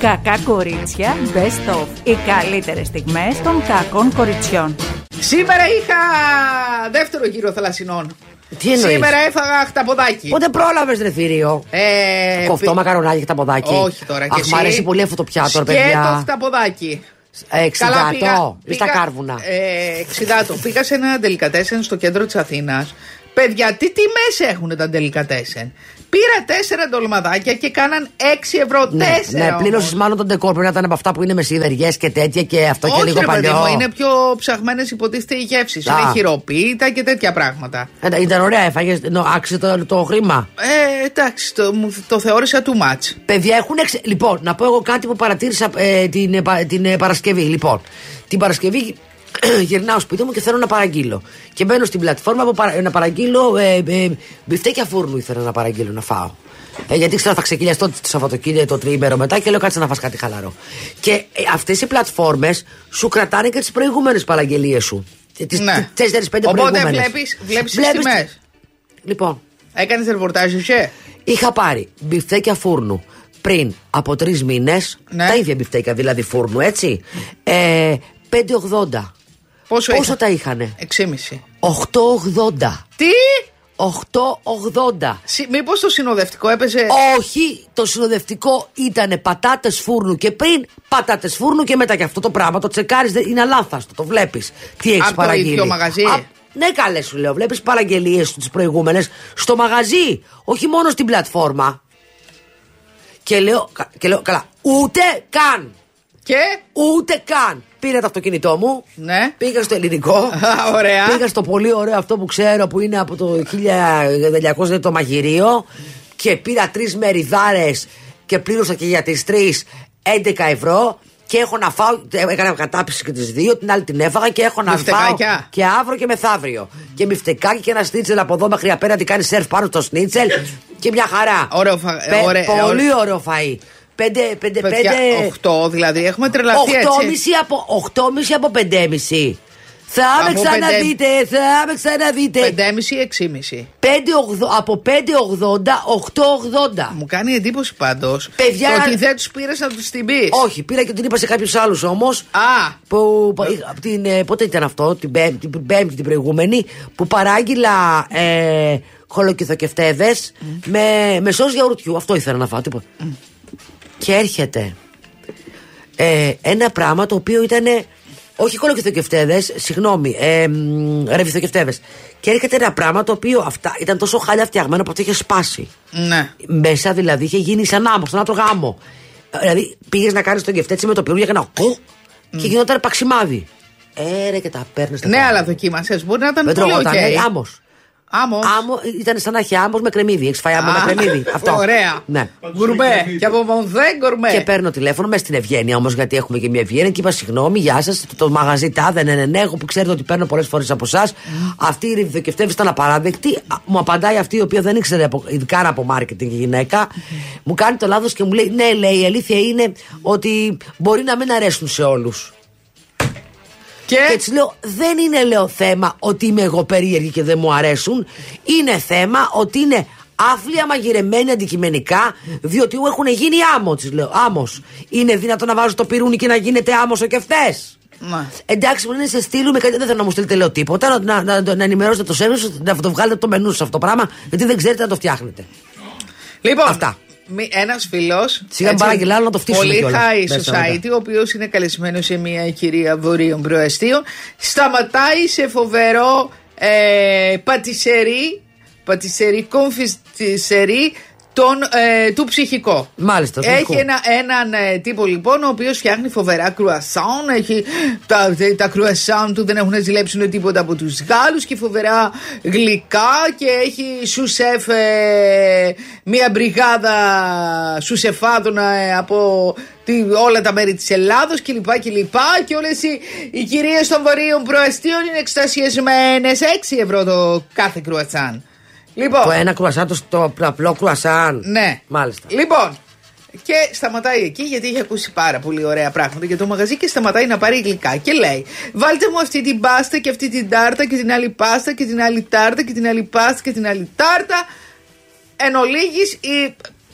Κακά κορίτσια Best of. Οι καλύτερες στιγμές των κακών κοριτσιών. Σήμερα είχα δεύτερο γύρο θαλασσινών. Τι εννοείς? Σήμερα έφαγα χταποδάκι. Πότε πρόλαβες, ρε θηρίο? Κοφτό μακαρονάκι, χταποδάκι. Όχι τώρα. Αχ, μ' αρέσει πολύ αυτό το πιάτο, ρε παιδιά. Και το χταποδάκι. 60 ή στα κάρβουνα. 60. Πήγα σε ένα ντελικατέσεν στο κέντρο της Αθήνας. Παιδιά, τι τιμές έχουν τα ντελικατέσεν. Πήρα 4 ντολμαδάκια και κάναν 6 ευρώ. 4. Ναι, πλήρωσες μάλλον τον ντεκόρ. Πρέπει να ήταν από αυτά που είναι με σιδεριές και τέτοια και αυτό. Όχι, και λίγο παλιό. Παιδί μου, είναι πιο ψαγμένες υποτίθεται οι γεύσεις. Είναι χειροποίητα και τέτοια πράγματα. Ήταν ωραία, έφαγες. Άξιζε το χρήμα. Εντάξει, το θεώρησα too much. Παιδιά, έχουν Λοιπόν, να πω εγώ κάτι που παρατήρησα την Παρασκευή. Λοιπόν, την Παρασκευή γυρνάω σπίτι μου και θέλω να παραγγείλω. Και μπαίνω στην πλατφόρμα να παραγγείλω μπιφτέκια φούρνου. Ήθελα να παραγγείλω να φάω. Γιατί ξέρω θα ξεκυλιαστώ το Σαββατοκύριακο το τριήμερο μετά και λέω κάτσε να φας κάτι χαλαρό. Και αυτές οι πλατφόρμες σου κρατάνε και τις προηγούμενες παραγγελίες σου. Τις 4-5 προηγούμενες. Οπότε βλέπεις τις τιμές. Λοιπόν. Έκανες ρεπορτάζ, είσαι? Είχα πάρει μπιφτέκια φούρνου πριν από 3 μήνες. Τα ίδια μπιφτέκια δηλαδή φούρνου, έτσι. 5,80. Πόσο τα είχανε? 6,5. 8,80. Τι? 8,80. Μήπως το συνοδευτικό έπαιζε? Όχι, το συνοδευτικό ήτανε πατάτες φούρνου και πριν, πατάτες φούρνου και μετά. Και αυτό το πράγμα το τσεκάρεις, είναι αλάνθαστο, το βλέπεις. Τι έχεις παραγγείλει. Από το ίδιο μαγαζί? Ναι, καλέ σου λέω. Βλέπεις παραγγελίες τις προηγούμενες στο μαγαζί, όχι μόνο στην πλατφόρμα. Και λέω καλά, ούτε καν. Και? Ούτε καν. Πήρα το αυτοκίνητό μου. Ναι. Πήγα στο ελληνικό. Ωραία. Πήγα στο πολύ ωραίο αυτό που ξέρω που είναι από το 1900 το μαγειρίο. Και πήρα 3 μεριδάρες και πλήρωσα και για τις 3 11 ευρώ. Και έχω να φάω. Έκανα κατάπιση και τις 2. Την άλλη την έφαγα και έχω να φάω και αύριο και μεθαύριο. Και μπιφτεκάκι και ένα σνίτσελ από εδώ μέχρι απέναντι κάνει σερφ πάνω στο σνίτσελ. Και μια χαρά. Πολύ ωραίο φαΐ. 8 δηλαδή, έχουμε τρελαθεί έτσι. 8,5 από 5,5. Θα με ξαναδείτε. 5,5 ή 6,5. Από 5,80, 8,80. Μου κάνει εντύπωση πάντως. Παιδιά, ότι δεν τους πήρες να τους την πεις. Όχι, πήρα και την είπα σε κάποιους άλλους όμως. Πότε ήταν αυτό, την Πέμπτη την προηγούμενη, που παράγγειλα χολοκυθοκευτέδες με σως γιαουρτιού. Αυτό ήθελα να φάω. Και έρχεται ένα πράγμα το οποίο ήταν. Όχι κολοκυθοκευτέδες, συγγνώμη, ρεβιθοκευτέδες. Και έρχεται ένα πράγμα το οποίο αυτά ήταν τόσο χάλια φτιαγμένο που αυτό είχε σπάσει. Ναι. Μέσα δηλαδή είχε γίνει σαν άμμο, σαν άτρο γάμο. Δηλαδή πήγες να κάνεις τον κεφτέ έτσι με το πυρού για ένα και γινόταν παξιμάδι. Ρε και τα παίρνεις. Ναι, αλλά δοκίμασες. Μπορεί να ήταν πολύ okay. Άμμος. Άμμο ήταν σαν να έχει άμμος με κρεμμύδι. Έχεις φάει άμμο με κρεμμύδι? Αυτό. Ωραία. Ναι. Γκουρμέ. Και από Μονδέ γκουρμέ. Και παίρνω τηλέφωνο μέσα στην Ευγένεια όμως, γιατί έχουμε και μια Ευγένεια. Και είπα συγγνώμη, γεια σας. Το μαγαζί τάδε, ναι. Εγώ που ξέρετε ότι παίρνω πολλές φορές από εσάς. Αυτή η ρηδοκευτεύση ήταν απαράδεκτη. Μου απαντάει αυτή η οποία δεν ήξερε ειδικά από μάρκετινγκ η γυναίκα. Μου κάνει το λάθος και μου λέει: ναι, λέει, η αλήθεια είναι ότι μπορεί να μην αρέσουν σε όλους. Και έτσι λέω, δεν είναι λέω θέμα ότι είμαι εγώ περίεργη και δεν μου αρέσουν. Είναι θέμα ότι είναι άφλια μαγειρεμένη αντικειμενικά, διότι μου έχουν γίνει άμμο, της λέω. Άμμος. Είναι δυνατό να βάζω το πυρούνι και να γίνεται άμμος ο κεφτές? Εντάξει, μου λένε σε στείλουμε κάτι, δεν θέλω να μου στείλετε λέω τίποτα. Να ενημερώσετε το σέρβις, να το βγάλετε από το μενού σε αυτό το πράγμα, γιατί δεν ξέρετε να το φτιάχνετε. Λοιπόν, αυτά. Ένας φίλος πολύ high society, ο οποίος είναι καλεσμένος σε μια κυρία βορείων προαστίων, σταματάει σε φοβερό πατησερί κομφισερί του ψυχικό. Μάλιστα. Έχει έναν τύπο λοιπόν ο οποίος φτιάχνει φοβερά κρουασάν. Έχει τα κρουασάν του δεν έχουν ζηλέψουν τίποτα από τους Γάλλους και φοβερά γλυκά. Και έχει σουσεφ μια μπριγάδα σουσεφάδων από όλα τα μέρη της Ελλάδος κλπ. Και όλες οι κυρίες των βορείων προαστίων είναι εκστασιασμένες. 6 ευρώ το κάθε κρουασάν. Λοιπόν, το ένα κρουασάν, το απλό κρουασάν. Ναι. Μάλιστα. Λοιπόν, και σταματάει εκεί γιατί έχει ακούσει πάρα πολύ ωραία πράγματα για το μαγαζί και σταματάει να πάρει γλυκά. Και λέει: βάλτε μου αυτή την πάστα και αυτή την τάρτα και την άλλη πάστα και την άλλη τάρτα και την άλλη πάστα και την άλλη τάρτα. Εν ολίγης η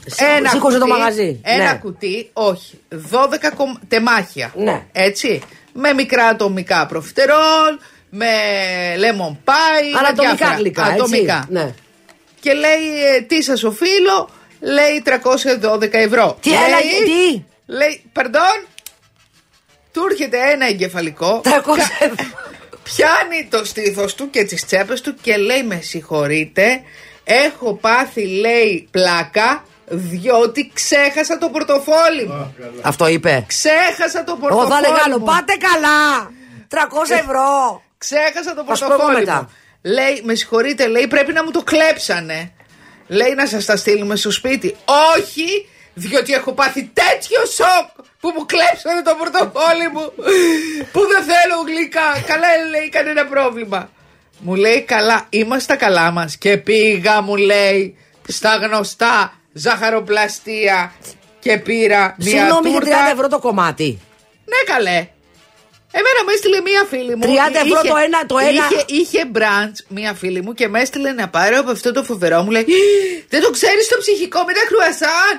Σήκωσε το μαγαζί. Ένα κουτί, όχι. 12 τεμάχια. Ναι. Έτσι. Με μικρά ατομικά προφιτερόλ, με lemon pie. Ανατομικά γλυκά. Ατομικά. Ναι. Και λέει, τι σας οφείλω, λέει 312 ευρώ. Τι έλεγε, τι? Λέει, pardon, του έρχεται ένα εγκεφαλικό. 300 ευρώ. Πιάνει το στήθος του και τις τσέπες του και λέει, με συγχωρείτε, έχω πάθει, λέει, πλάκα, διότι ξέχασα το πορτοφόλι μου. Αυτό είπε. Ξέχασα το πορτοφόλι μου. Θα λέγα, πάτε καλά. 300 ευρώ. Ξέχασα το πορτοφόλι μου. Λέει, με συγχωρείτε, λέει, πρέπει να μου το κλέψανε. Λέει, να σας τα στείλουμε στο σπίτι. Όχι, διότι έχω πάθει τέτοιο σοκ που μου κλέψανε το πορτοφόλι μου, που δεν θέλω γλυκά. Καλά, λέει, κανένα πρόβλημα. Μου λέει, καλά, είμαστε καλά μας. Και πήγα, μου λέει, στα γνωστά ζαχαροπλαστεία και πήρα μια τούρτα. Συγγνώμη, για 30 ευρώ το κομμάτι. Ναι, καλέ. Εμένα με έστειλε μία φίλη μου. 30 ευρώ το ένα. Είχε μπραντς μία φίλη μου και με έστειλε να πάρω από αυτό το φοβερό. Μου λέει, δεν το ξέρεις το ψυχικό με τα κρουασάν.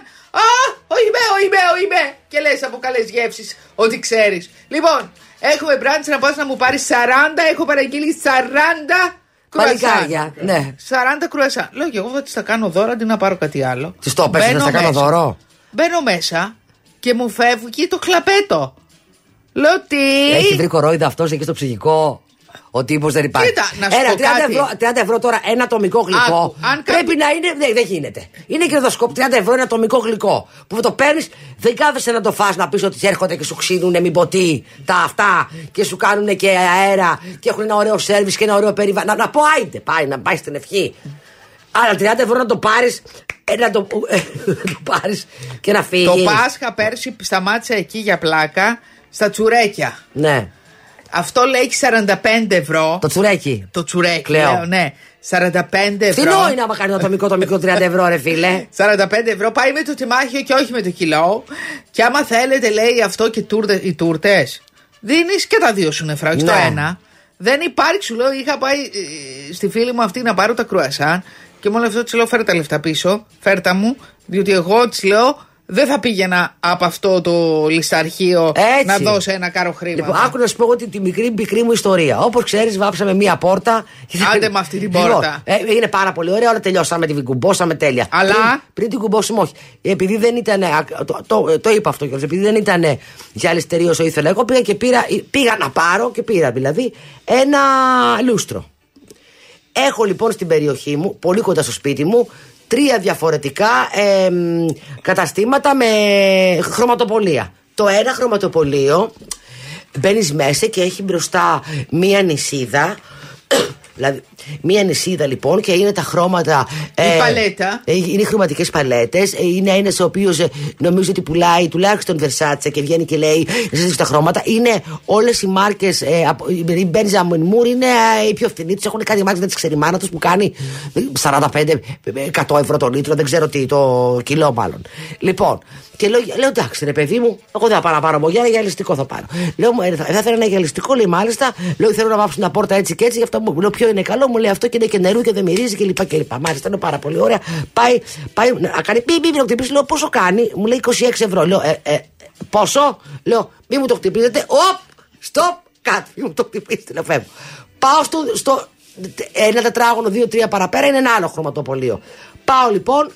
Όχι με. Και λες από καλές γεύσεις ότι ξέρεις. Λοιπόν, έχουμε μπραντς να πας να μου πάρεις 40. Έχω παραγγείλει 40 κρουασάν. Ναι. 40 κρουασάν. Λέω και εγώ θα τις τα κάνω δώρα αντί να πάρω κάτι άλλο. Τις το πες να τα κάνω δώρο. Μπαίνω μέσα και μου φεύγει το κλαπέτο. Λέω τι. Έχει βρει κορόιδα αυτός εκεί στο ψυχικό. Ο τύπος δεν υπάρχει. Κοίτα, να σου πω κάτι. 30 ευρώ τώρα ένα ατομικό γλυκό. Πρέπει να είναι. Δεν γίνεται. Είναι κερδοσκόπ. 30 ευρώ ένα ατομικό γλυκό. Που το παίρνεις, δεν κάθεσαι να το φας να πεις ότι έρχονται και σου ξύνουνε μην ποτί τα αυτά και σου κάνουνε και αέρα και έχουν ένα ωραίο σέρβις και ένα ωραίο περιβάλλον. Να πω άιντε, πάει να πάει στην ευχή. Αλλά 30 ευρώ να το πάρεις. Να το πάρεις και να φύγεις. Το Πάσχα πέρσι σταμάτησα εκεί για πλάκα στα τσουρέκια. Ναι. Αυτό λέει 45 ευρώ. Το τσουρέκι. Το τσουρέκι, λέω, ναι. 45 ευρώ. Φθηνό είναι άμα κάνει το μικρό 30 ευρώ, ρε φίλε. 45 ευρώ πάει με το τιμάχιο και όχι με το κιλό. Και άμα θέλετε, λέει αυτό και οι τούρτες, δίνεις και τα δύο σου νεφρά, όχι το ένα. Δεν υπάρχει, σου λέω, είχα πάει στη φίλη μου αυτή να πάρω τα κρουασάν και μόνο αυτό της λέω, φέρε τα λεφτά πίσω, φέρτα μου, διότι εγώ της λέω, δεν θα πήγαινα από αυτό το λησταρχείο να δώσω ένα κάρο χρήμα. Λοιπόν, άκου να σου πω ότι τη μικρή μου ιστορία. Όπως ξέρεις, βάψαμε μία πόρτα. Άντε με αυτή την πόρτα. Είναι πάρα πολύ ωραία, όλα τελειώσαμε, την κουμπώσαμε τέλεια. Αλλά. Πριν την κουμπώσουμε, όχι. Επειδή δεν ήταν. Το είπα αυτό κιόλας. Επειδή δεν ήταν για ληστηρίο όσο ήθελα, εγώ πήγα να πάρω και πήρα δηλαδή ένα λούστρο. Έχω λοιπόν στην περιοχή μου, πολύ κοντά στο σπίτι μου, 3 διαφορετικά καταστήματα με χρωματοπολία. Το ένα χρωματοπολείο μπαίνεις μέσα και έχει μπροστά μία νησίδα. Δηλαδή, μία νησίδα λοιπόν και είναι τα χρώματα. Η παλέτα. Είναι οι χρωματικές παλέτες. Είναι ένας ο οποίος νομίζω ότι πουλάει τουλάχιστον Versace και βγαίνει και λέει να σας τα χρώματα. Είναι όλες οι μάρκες. Η Benjamin Moore είναι οι πιο φθηνοί. Τους έχουν κάνει μάρκες, δεν τις ξέρει η μάνα τους που κάνει 45-100 ευρώ το λίτρο. Δεν ξέρω τι, το κιλό μάλλον. Λοιπόν, και λέω εντάξει ρε παιδί μου, εγώ δεν θα πάω να πάρω μογιά, γυαλιστικό θα πάρω. Λέω θα ήθελα ένα γυαλιστικό, λέει μάλιστα. Λέω θέλω να βάψω μια πόρτα έτσι και έτσι, γι' αυτό μου λέω ποιο είναι καλό, μου λέει αυτό και είναι και νερού και δεν μυρίζει κλπ. Μάλιστα είναι πάρα πολύ ωραία. Πάει να κάνει πιπ, χτυπήσει, λέω πόσο κάνει, μου λέει 26 ευρώ. Λέω πόσο, λέω μη μου το χτυπήσετε, stop, κάτι, μη μου το χτυπήσετε, λέω φεύγω. Πάω στο ένα τετράγωνο, 2-3 παραπέρα είναι ένα άλλο χρωματοπολείο. Πάω λοιπόν.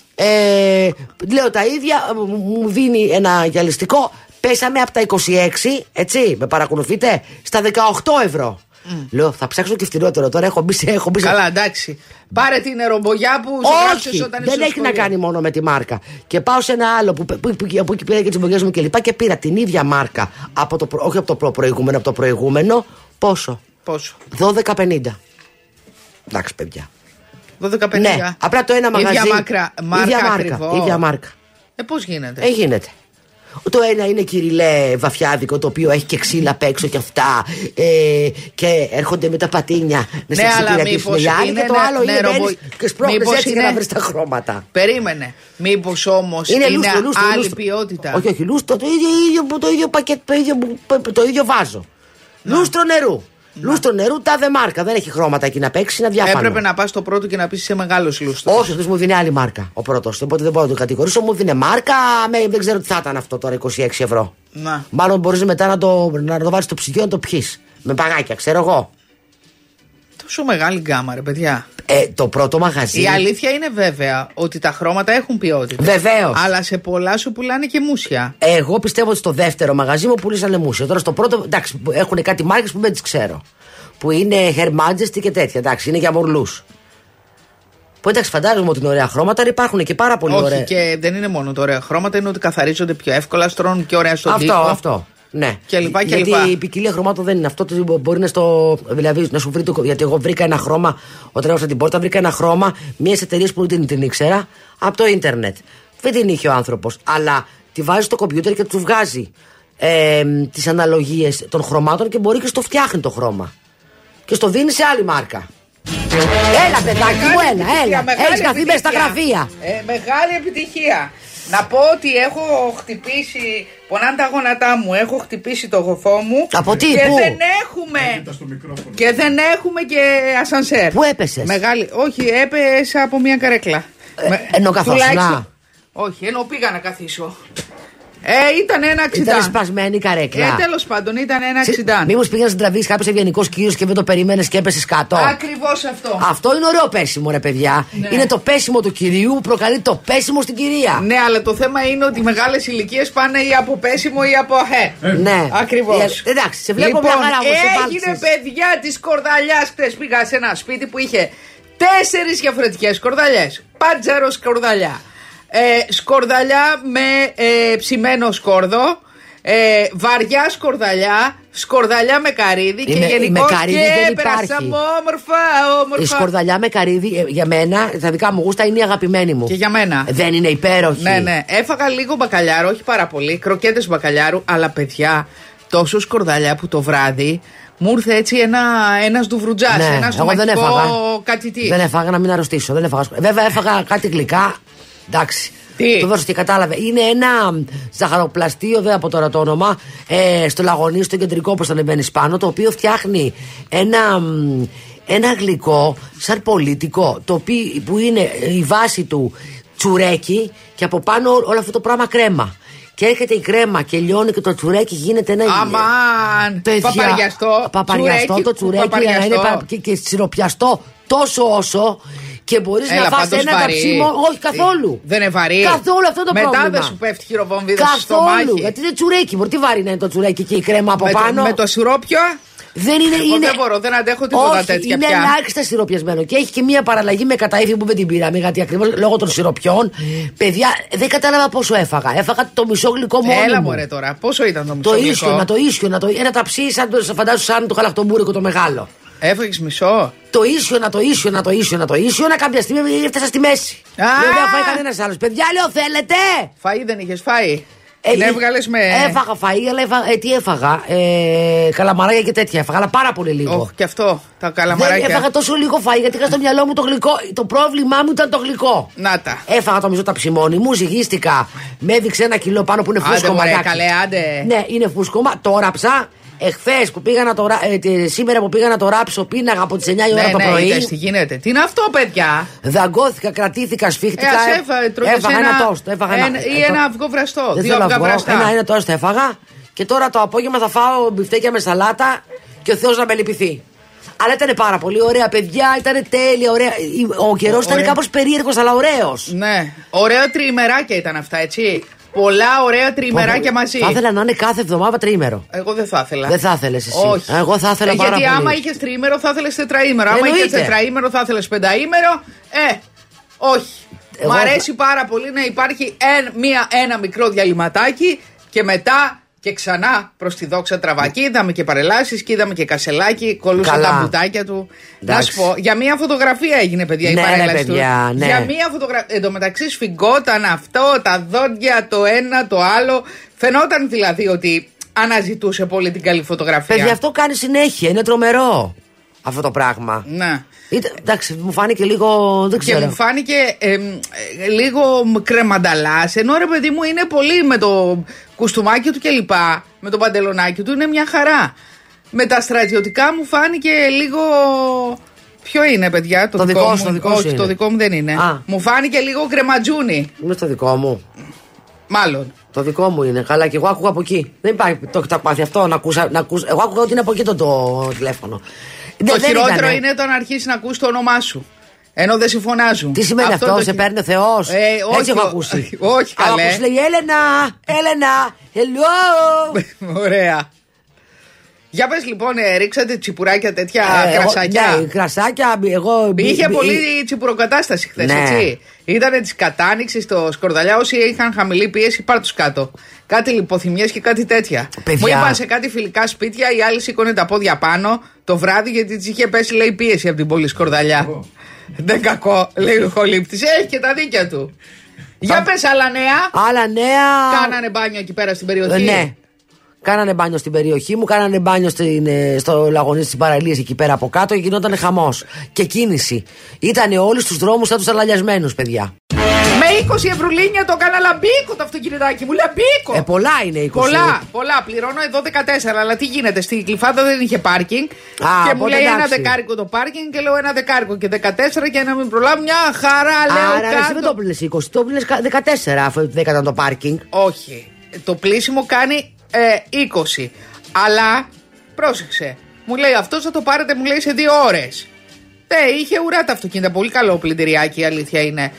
Λέω τα ίδια, μου δίνει ένα γυαλιστικό. Πέσαμε από τα 26, έτσι, με παρακολουθείτε, στα 18 ευρώ. Λέω, θα ψάξω και φθηνότερο τώρα. Έχω μπει. Καλά, εντάξει. Πάρε την ερομπογιά που σου γράψες όταν δεν έχει να κάνει μόνο με τη μάρκα. Και πάω σε ένα άλλο που από εκεί πήρα και τις εμπογιές μου κλπ. Και πήρα την ίδια μάρκα. Όχι από το προηγούμενο, από το προηγούμενο. Πόσο? 12,50. Εντάξει, παιδιά. 12,50. Ναι, απλά το ένα μαγαζί. Ίδια μάρκα. Πώς γίνεται? Γίνεται. Το ένα είναι κυριλέ βαφιάδικο, το οποίο έχει και ξύλα απ' έξω και αυτά. Και έρχονται με τα πατίνια να σε εξυπηρετήσουν. Και το άλλο είναι μπαίνεις και σπρώχνεις έτσι για να βρεις τα χρώματα. Περίμενε. Μήπως όμως είναι άλλη ποιότητα? Όχι, λούστρο, το ίδιο πακέτο, το ίδιο βάζο. Λούστρο νερού. Λούστρο νερού, τάδε μάρκα. Δεν έχει χρώματα εκεί να παίξει, είναι αδιάφανο. Έπρεπε να πας στο πρώτο και να πεις είσαι μεγάλος λούστρος. Όχι, αυτός μου δίνει άλλη μάρκα ο πρώτος. Οπότε δεν μπορώ να το κατηγορήσω. Μου δίνει μάρκα, δεν ξέρω τι θα ήταν αυτό τώρα, 26 ευρώ. Να. Μάλλον μπορείς μετά να το βάλεις στο ψυγείο να το πιείς. Με παγάκια, ξέρω εγώ. Τόσο μεγάλη γκάμα, ρε παιδιά. Το πρώτο μαγαζί. Η αλήθεια είναι βέβαια ότι τα χρώματα έχουν ποιότητα. Βεβαίως. Αλλά σε πολλά σου πουλάνε και μουσια. Εγώ πιστεύω ότι στο δεύτερο μαγαζί μου πουλήσανε μουσια. Τώρα στο πρώτο, εντάξει, έχουν κάτι μάρκες που δεν τις ξέρω. Που είναι Her Majesty και τέτοια, εντάξει, είναι για μορλούς. Που εντάξει, φαντάζομαι ότι είναι ωραία χρώματα, αλλά υπάρχουν και πάρα πολύ ωραία. Όχι, και δεν είναι μόνο τα ωραία χρώματα, είναι ότι καθαρίζονται πιο εύκολα, στρώνουν και ωραία στον τοίχο. Αυτό. Ναι. Γιατί η ποικιλία χρωμάτων δεν είναι αυτό. Μπορεί να δηλαδή να σου βρει γιατί εγώ βρήκα ένα χρώμα, όταν έβασα την πόρτα, βρήκα ένα χρώμα μια εταιρεία που δεν την ήξερα από το ίντερνετ. Δεν την είχε ο άνθρωπος. Αλλά τη βάζει στο κομπιούτερ και του βγάζει τις αναλογίες των χρωμάτων και μπορεί και στο φτιάχνει το χρώμα. Και στο δίνει σε άλλη μάρκα. Έλα, παιδάκι μου, έλα. Έχεις καθίσει μέσα στα γραφεία. Μεγάλη επιτυχία. Να πω ότι έχω χτυπήσει, πονάνε τα γόνατά μου, έχω χτυπήσει το γοφό μου. Από τι, και πού? δεν έχουμε και ασανσέρ. Πού έπεσες? Όχι, έπεσα από μια καρέκλα. Ενώ καθόσουνα? Όχι, ενώ πήγα να καθίσω. Ήταν ένα 60. Ήταν σπασμένη η καρέκλα. Τέλος πάντων, ήταν ένα 60. Μήπως πήγαινε να τραβήξει κάποιος ευγενικός κύριος και δεν το περίμενες και έπεσες κάτω? Ακριβώς αυτό. Αυτό είναι ωραίο πέσιμο, ρε παιδιά. Ναι. Είναι το πέσιμο του κυρίου που προκαλεί το πέσιμο στην κυρία. Ναι, αλλά το θέμα είναι ότι οι μεγάλες ηλικίες πάνε ή από πέσιμο ή από Ναι. Ακριβώς. Εντάξει, σε βλέπω λοιπόν, μια χαρά όμως. Έγινε παιδιά της σκορδαλιάς. Χτες πήγα σε ένα σπίτι που είχε 4 διαφορετικές σκορδαλιές. Πάτζαρο σκορδαλιά. Σκορδαλιά με ψημένο σκόρδο, βαριά σκορδαλιά, σκορδαλιά με καρύδι και γενικώς και πέρασαμε όμορφα. Η σκορδαλιά με καρύδι για μένα, τα δικά μου γούστα είναι η αγαπημένη μου. Και για μένα. Δεν είναι υπέροχη? Ναι. Έφαγα λίγο μπακαλιάρο, όχι πάρα πολύ, κροκέτες μπακαλιάρου, αλλά παιδιά, τόσο σκορδαλιά που το βράδυ μου ήρθε έτσι ένας ντουβρουτζάς, ένας στομαχικό κατητή. Δεν έφαγα να μην αρρωστήσω. Βέβαια έφαγα κάτι γλυκά. Εντάξει. Το δώσω και κατάλαβε. Είναι ένα ζαχαροπλαστείο, δεν από τώρα το όνομα, στο Λαγωνί, στο κεντρικό, όπως θα ανεβαίνεις πάνω, το οποίο φτιάχνει ένα γλυκό σαν πολίτικο, που είναι η βάση του τσουρέκι και από πάνω όλο αυτό το πράγμα κρέμα. Και έρχεται η κρέμα και λιώνει και το τσουρέκι γίνεται ένα. Αμάν! Παπαριαστό το τσουρέκι και σιροπιαστό τόσο όσο. Και μπορείς να φας ένα ταψίμο. Όχι καθόλου. Δεν είναι βαρύ. Καθόλου αυτό το πρόβλημα. Μετά δεν σου πέφτει χειροβόμβιδα στο στομάχι. Καθόλου. Γιατί είναι τσουρέκι. Τι βαρύ να είναι το τσουρέκι και η κρέμα από πάνω. Με το σιρόπιο. Δεν είναι. Δεν μπορώ, δεν αντέχω τίποτα τέτοια πια. Είναι ελάχιστα σιροπιασμένο. Και έχει και μία παραλλαγή με καταήφι που δεν την πήραμε. Γιατί ακριβώς λόγω των σιροπιών. Παιδιά, δεν κατάλαβα πόσο έφαγα. Έφαγα το μισό γλυκό μόνο. Έλα μωρέ τώρα. Πόσο ήταν το μισό γλυκό? Το ίσιο. Ένα ταψί, φαντάσου σαν το γαλακτομπούρικο το μεγάλο. Έφαγες μισό? Το ίσιο, να κάποια στιγμή έφτασα στη μέση. Δεν φάει κανένας άλλος. Παιδιά, λέω, θέλετε? Φαΐ δεν είχες φάει? Έβγαλες με. Έφαγα φαΐ, αλλά τι έφαγα? Καλαμαράκια και τέτοια έφαγα, αλλά πάρα πολύ λίγο. Και αυτό, τα καλαμαράκια. Δεν έφαγα τόσο λίγο φαΐ, γιατί είχα στο μυαλό μου το γλυκό. Το πρόβλημά μου ήταν το γλυκό. Να τα. Έφαγα το μισό ταψιμόνι μου, ζυγίστηκα. Με έδειξε 1 κιλό πάνω που είναι φούσκωμα. Άντε. Ναι, είναι φούσκωμα, το ράψα. Εχθές που πήγα σήμερα που πήγα να το ράψω, πίναγα από τις 9 η ώρα το πρωί. Ναι, τι γίνεται. Τι είναι αυτό, παιδιά? Δαγκώθηκα, κρατήθηκα, σφίχτηκα. Έφαγα ένα τόστο. Ή ένα αυγό βραστό. 2 αυγά βραστά. Ένα τόστο έφαγα. Και τώρα το απόγευμα θα φάω μπιφτέκια με σαλάτα και ο Θεός να με λυπηθεί. Αλλά ήταν πάρα πολύ ωραία, παιδιά. Ήταν τέλεια, ωραία. Ο καιρός ήταν κάπως περίεργος, αλλά ωραίος. Ναι. Ωραία τριημεράκια ήταν αυτά, έτσι. Πολλά ωραία τριημεράκια μαζί. Θα ήθελα να είναι κάθε εβδομάδα τριήμερο. Εγώ δεν θα ήθελα. Δεν θα ήθελες εσύ? Όχι. Εγώ θα ήθελα πάρα πολύ. Γιατί άμα είχες τριήμερο θα ήθελες τετραήμερο. Άμα είχες τετραήμερο θα ήθελες πενταήμερο. Όχι. Μ' αρέσει πάρα πολύ να υπάρχει ένα μικρό διαλυματάκι και μετά και ξανά προς τη δόξα τραβακή. Είδαμε και παρελάσεις και είδαμε και κασελάκι. Κολούσαν τα μπουτάκια του. Να σου πω, για μία φωτογραφία έγινε, παιδιά, η παρέλαση του. Ναι. Για μία φωτογραφία. Εν τω μεταξύ σφιγγόταν αυτό, τα δόντια, το ένα, το άλλο. Φαινόταν δηλαδή ότι αναζητούσε πολύ την καλή φωτογραφία. Παιδιά, αυτό κάνει συνέχεια. Είναι τρομερό αυτό το πράγμα. Ναι. Εντάξει, μου φάνηκε λίγο. Δεν ξέρω. Και μου φάνηκε λίγο κρεμανταλάς. Ενώ ρε παιδί μου είναι πολύ με το κουστούμάκι του κλπ. Με το παντελονάκι του είναι μια χαρά. Με τα στρατιωτικά μου φάνηκε λίγο. Ποιο είναι, παιδιά, το δικό μου? Το δικό Όχι, είναι. το δικό μου δεν είναι. Μου φάνηκε λίγο γκρεματζούνι. Είναι στο δικό μου. Μάλλον. Το δικό μου είναι. Καλά, και εγώ άκουγα από εκεί. Δεν υπάρχει. Το έχετε πάθει αυτό να ακούσα. Εγώ άκουγα ότι είναι από εκεί το τηλέφωνο. Το χειρότερο είναι το να αρχίσει να ακούς το όνομά σου. Ενώ δεν σε φωνάζουν. Τι σημαίνει αυτό, σε παίρνει ο Θεός? Έτσι έχω ακούσει. Όχι, καλέ. Ακούσει, λέει Έλενα, hello. Ωραία. Για πες λοιπόν, ρίξατε τσιπουράκια τέτοια κρασάκια? Ναι, κρασάκια. Είχε πολύ τσιπουροκατάσταση χθες, ναι. Έτσι. Ήτανε της κατάνοιξης στο Σκορδαλιά. Όσοι είχαν χαμηλή πίεση, πάρ' τους κάτω. Κάτι λιποθυμιές και κάτι τέτοια. Παιδιά. Μου είπαν σε κάτι φιλικά σπίτια, η άλλη σήκωνε τα πόδια πάνω το βράδυ γιατί της είχε πέσει, λέει, πίεση από την πόλη Σκορδαλιά. Δεν κακό, λέει ο χολύπτης. Έχει και τα δίκια του. Για πες άλλα νέα. Άλλα νέα. Κάνανε μπάνιο εκεί πέρα στην περιοχή? Ναι. Κάνανε μπάνιο στην περιοχή μου, κάνανε μπάνιο στο Λαγωνί της Παραλίας εκεί πέρα από κάτω και γινόταν χαμός. Και κίνηση. Ήτανε όλοι στους δρόμους σαν τους αλαλιασμένους, παιδιά. Με 20 ευρουλίνια το έκανα λαμπίκο το αυτοκινητάκι μου, λαμπίκο. Πολλά είναι 20. Πολλά. Πληρώνω εδώ 14. Αλλά τι γίνεται, στη Κλειφάδα δεν είχε πάρκινγκ. Και μου λέει εντάξει. ένα δεκάρικο το πάρκινγκ και λέω ένα δεκάρικο και 14 και να μην προλάβω. Μια χαρά, λέω. Άρα εσύ δεν το πλήρες 20, το πλήρες 14 αφού δεν έκαναν το πάρκινγκ. Όχι. Το πλήσιμο κάνει 20. Αλλά πρόσεξε. Μου λέει αυτός θα το πάρετε, μου λέει, σε 2 ώρες. Είχε ουρά τα αυτοκίνητα. Πολύ καλό πλυντηριάκι, η αλήθεια είναι.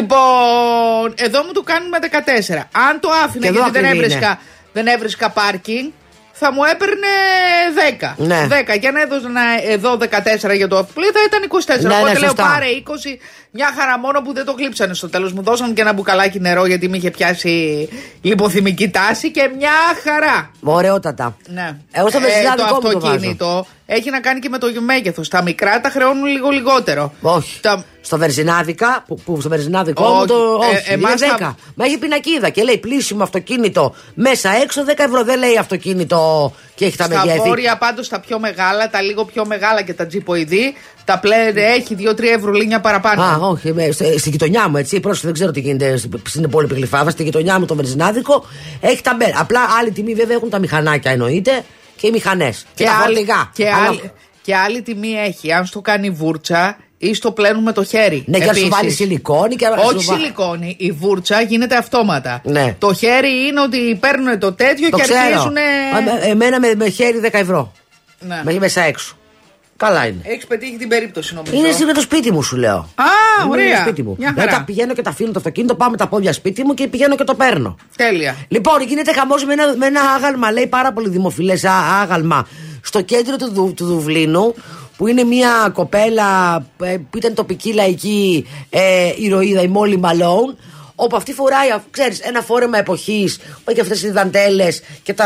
Λοιπόν, εδώ μου το κάνουν με 14. Αν το άφηνα γιατί δεν έβρισκα πάρκινγκ, θα μου έπαιρνε 10. Ναι. 10. Και αν έδωνα εδώ 14 για το αυπλή θα ήταν 24. Ναι, Οπότε ναι, λέω σωστά. πάρε 20. Μια χαρά, μόνο που δεν το κλείψανε στο τέλος. Μου δώσαν και ένα μπουκαλάκι νερό γιατί με είχε πιάσει λιποθυμική τάση και μια χαρά. Ωραιότατα. Ναι. Εγώ στο βενζινάδικο το αυτοκίνητο έχει να κάνει και με το μέγεθος. Τα μικρά τα χρεώνουν λίγο λιγότερο. Όχι. Στο βενζινάδικα, που στο βενζινάδικο μου το. Όχι, είναι 10. Μα έχει πινακίδα και λέει πλήσιμο αυτοκίνητο μέσα έξω 10 ευρώ. Δεν λέει αυτοκίνητο και έχει τα μεγέθη. Στα βόρεια πάντως τα πιο μεγάλα, τα λίγο πιο μεγάλα και τα τζιποειδή, τα πλέον έχει 2-3 ευρουλίνια παραπάνω. Α, όχι. Στη γειτονιά μου, έτσι. Πρόσεχε, δεν ξέρω τι γίνεται στην υπόλοιπη Γλυφάδα. Στη γειτονιά μου το βενζινάδικο έχει τα μπέλ. Απλά άλλη τιμή βέβαια έχουν τα μηχανάκια εννοείται και οι μηχανές. Και τα φορτηγά. Και άλλη τιμή έχει αν στο κάνει βούρτσα ή στο πλένουν με το χέρι. Ναι, και αν σου βάλει σιλικόνη και όχι σιλικόνη. Η βούρτσα γίνεται αυτόματα. Ναι. Το χέρι είναι ότι παίρνουν το τέτοιο και αρχίζουν. Εμένα με χέρι 10 ευρώ. Ναι. Με μέσα έξω. Καλά είναι. Έχεις πετύχει την περίπτωση νομίζω. Είναι το σπίτι μου, σου λέω. Α, ωραία. Είναι σπίτι μου. Μετά πηγαίνω και τα αφήνω το αυτοκίνητο, πάω με τα πόδια σπίτι μου και πηγαίνω και το παίρνω. Τέλεια. Λοιπόν, γίνεται χαμός με ένα άγαλμα, λέει πάρα πολύ δημοφιλές άγαλμα στο κέντρο του Δουβλίνου. Που είναι μια κοπέλα που ήταν τοπική λαϊκή ηρωίδα, η Μόλι Μαλόουν. Όπου αυτή φοράει, ξέρεις, ένα φόρεμα εποχής που έχει αυτές τις δαντέλες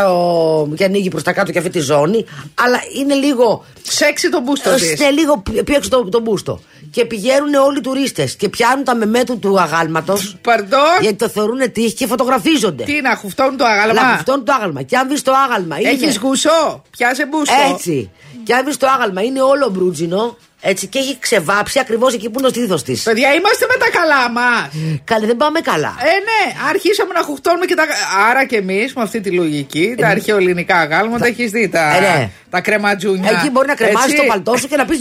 και ανοίγει προς τα κάτω και αυτή τη ζώνη. Αλλά είναι λίγο. Σεξι το μπούστο της. Είναι λίγο πιο έξω το μπούστο. Και πηγαίνουν όλοι οι τουρίστες και πιάνουν τα μεμέτου του αγάλματος. Παρντών. Γιατί το θεωρούν τύχη και φωτογραφίζονται. Τι να χουφτώνουν το άγαλμα. Να χουφτώνουν το άγαλμα. Και αν δεις το άγαλμα. Έχεις γουσό. Πιάσε μπούστο. Έτσι. Και αν δεις το άγαλμα είναι όλο μπρούτζινο. Έτσι και έχει ξεβάψει ακριβώς εκεί που είναι ο στήθος της. Παιδιά, είμαστε με τα καλά μας. Καλή, δεν πάμε καλά. Ναι, αρχίσαμε να χουχτώνουμε και τα. Άρα και εμείς με αυτή τη λογική, τα αρχαιοελληνικά αγάλματα, έχεις δει τα κρεματζούνια. Εκεί μπορεί να κρεμάσεις το παλτό σου και να πεις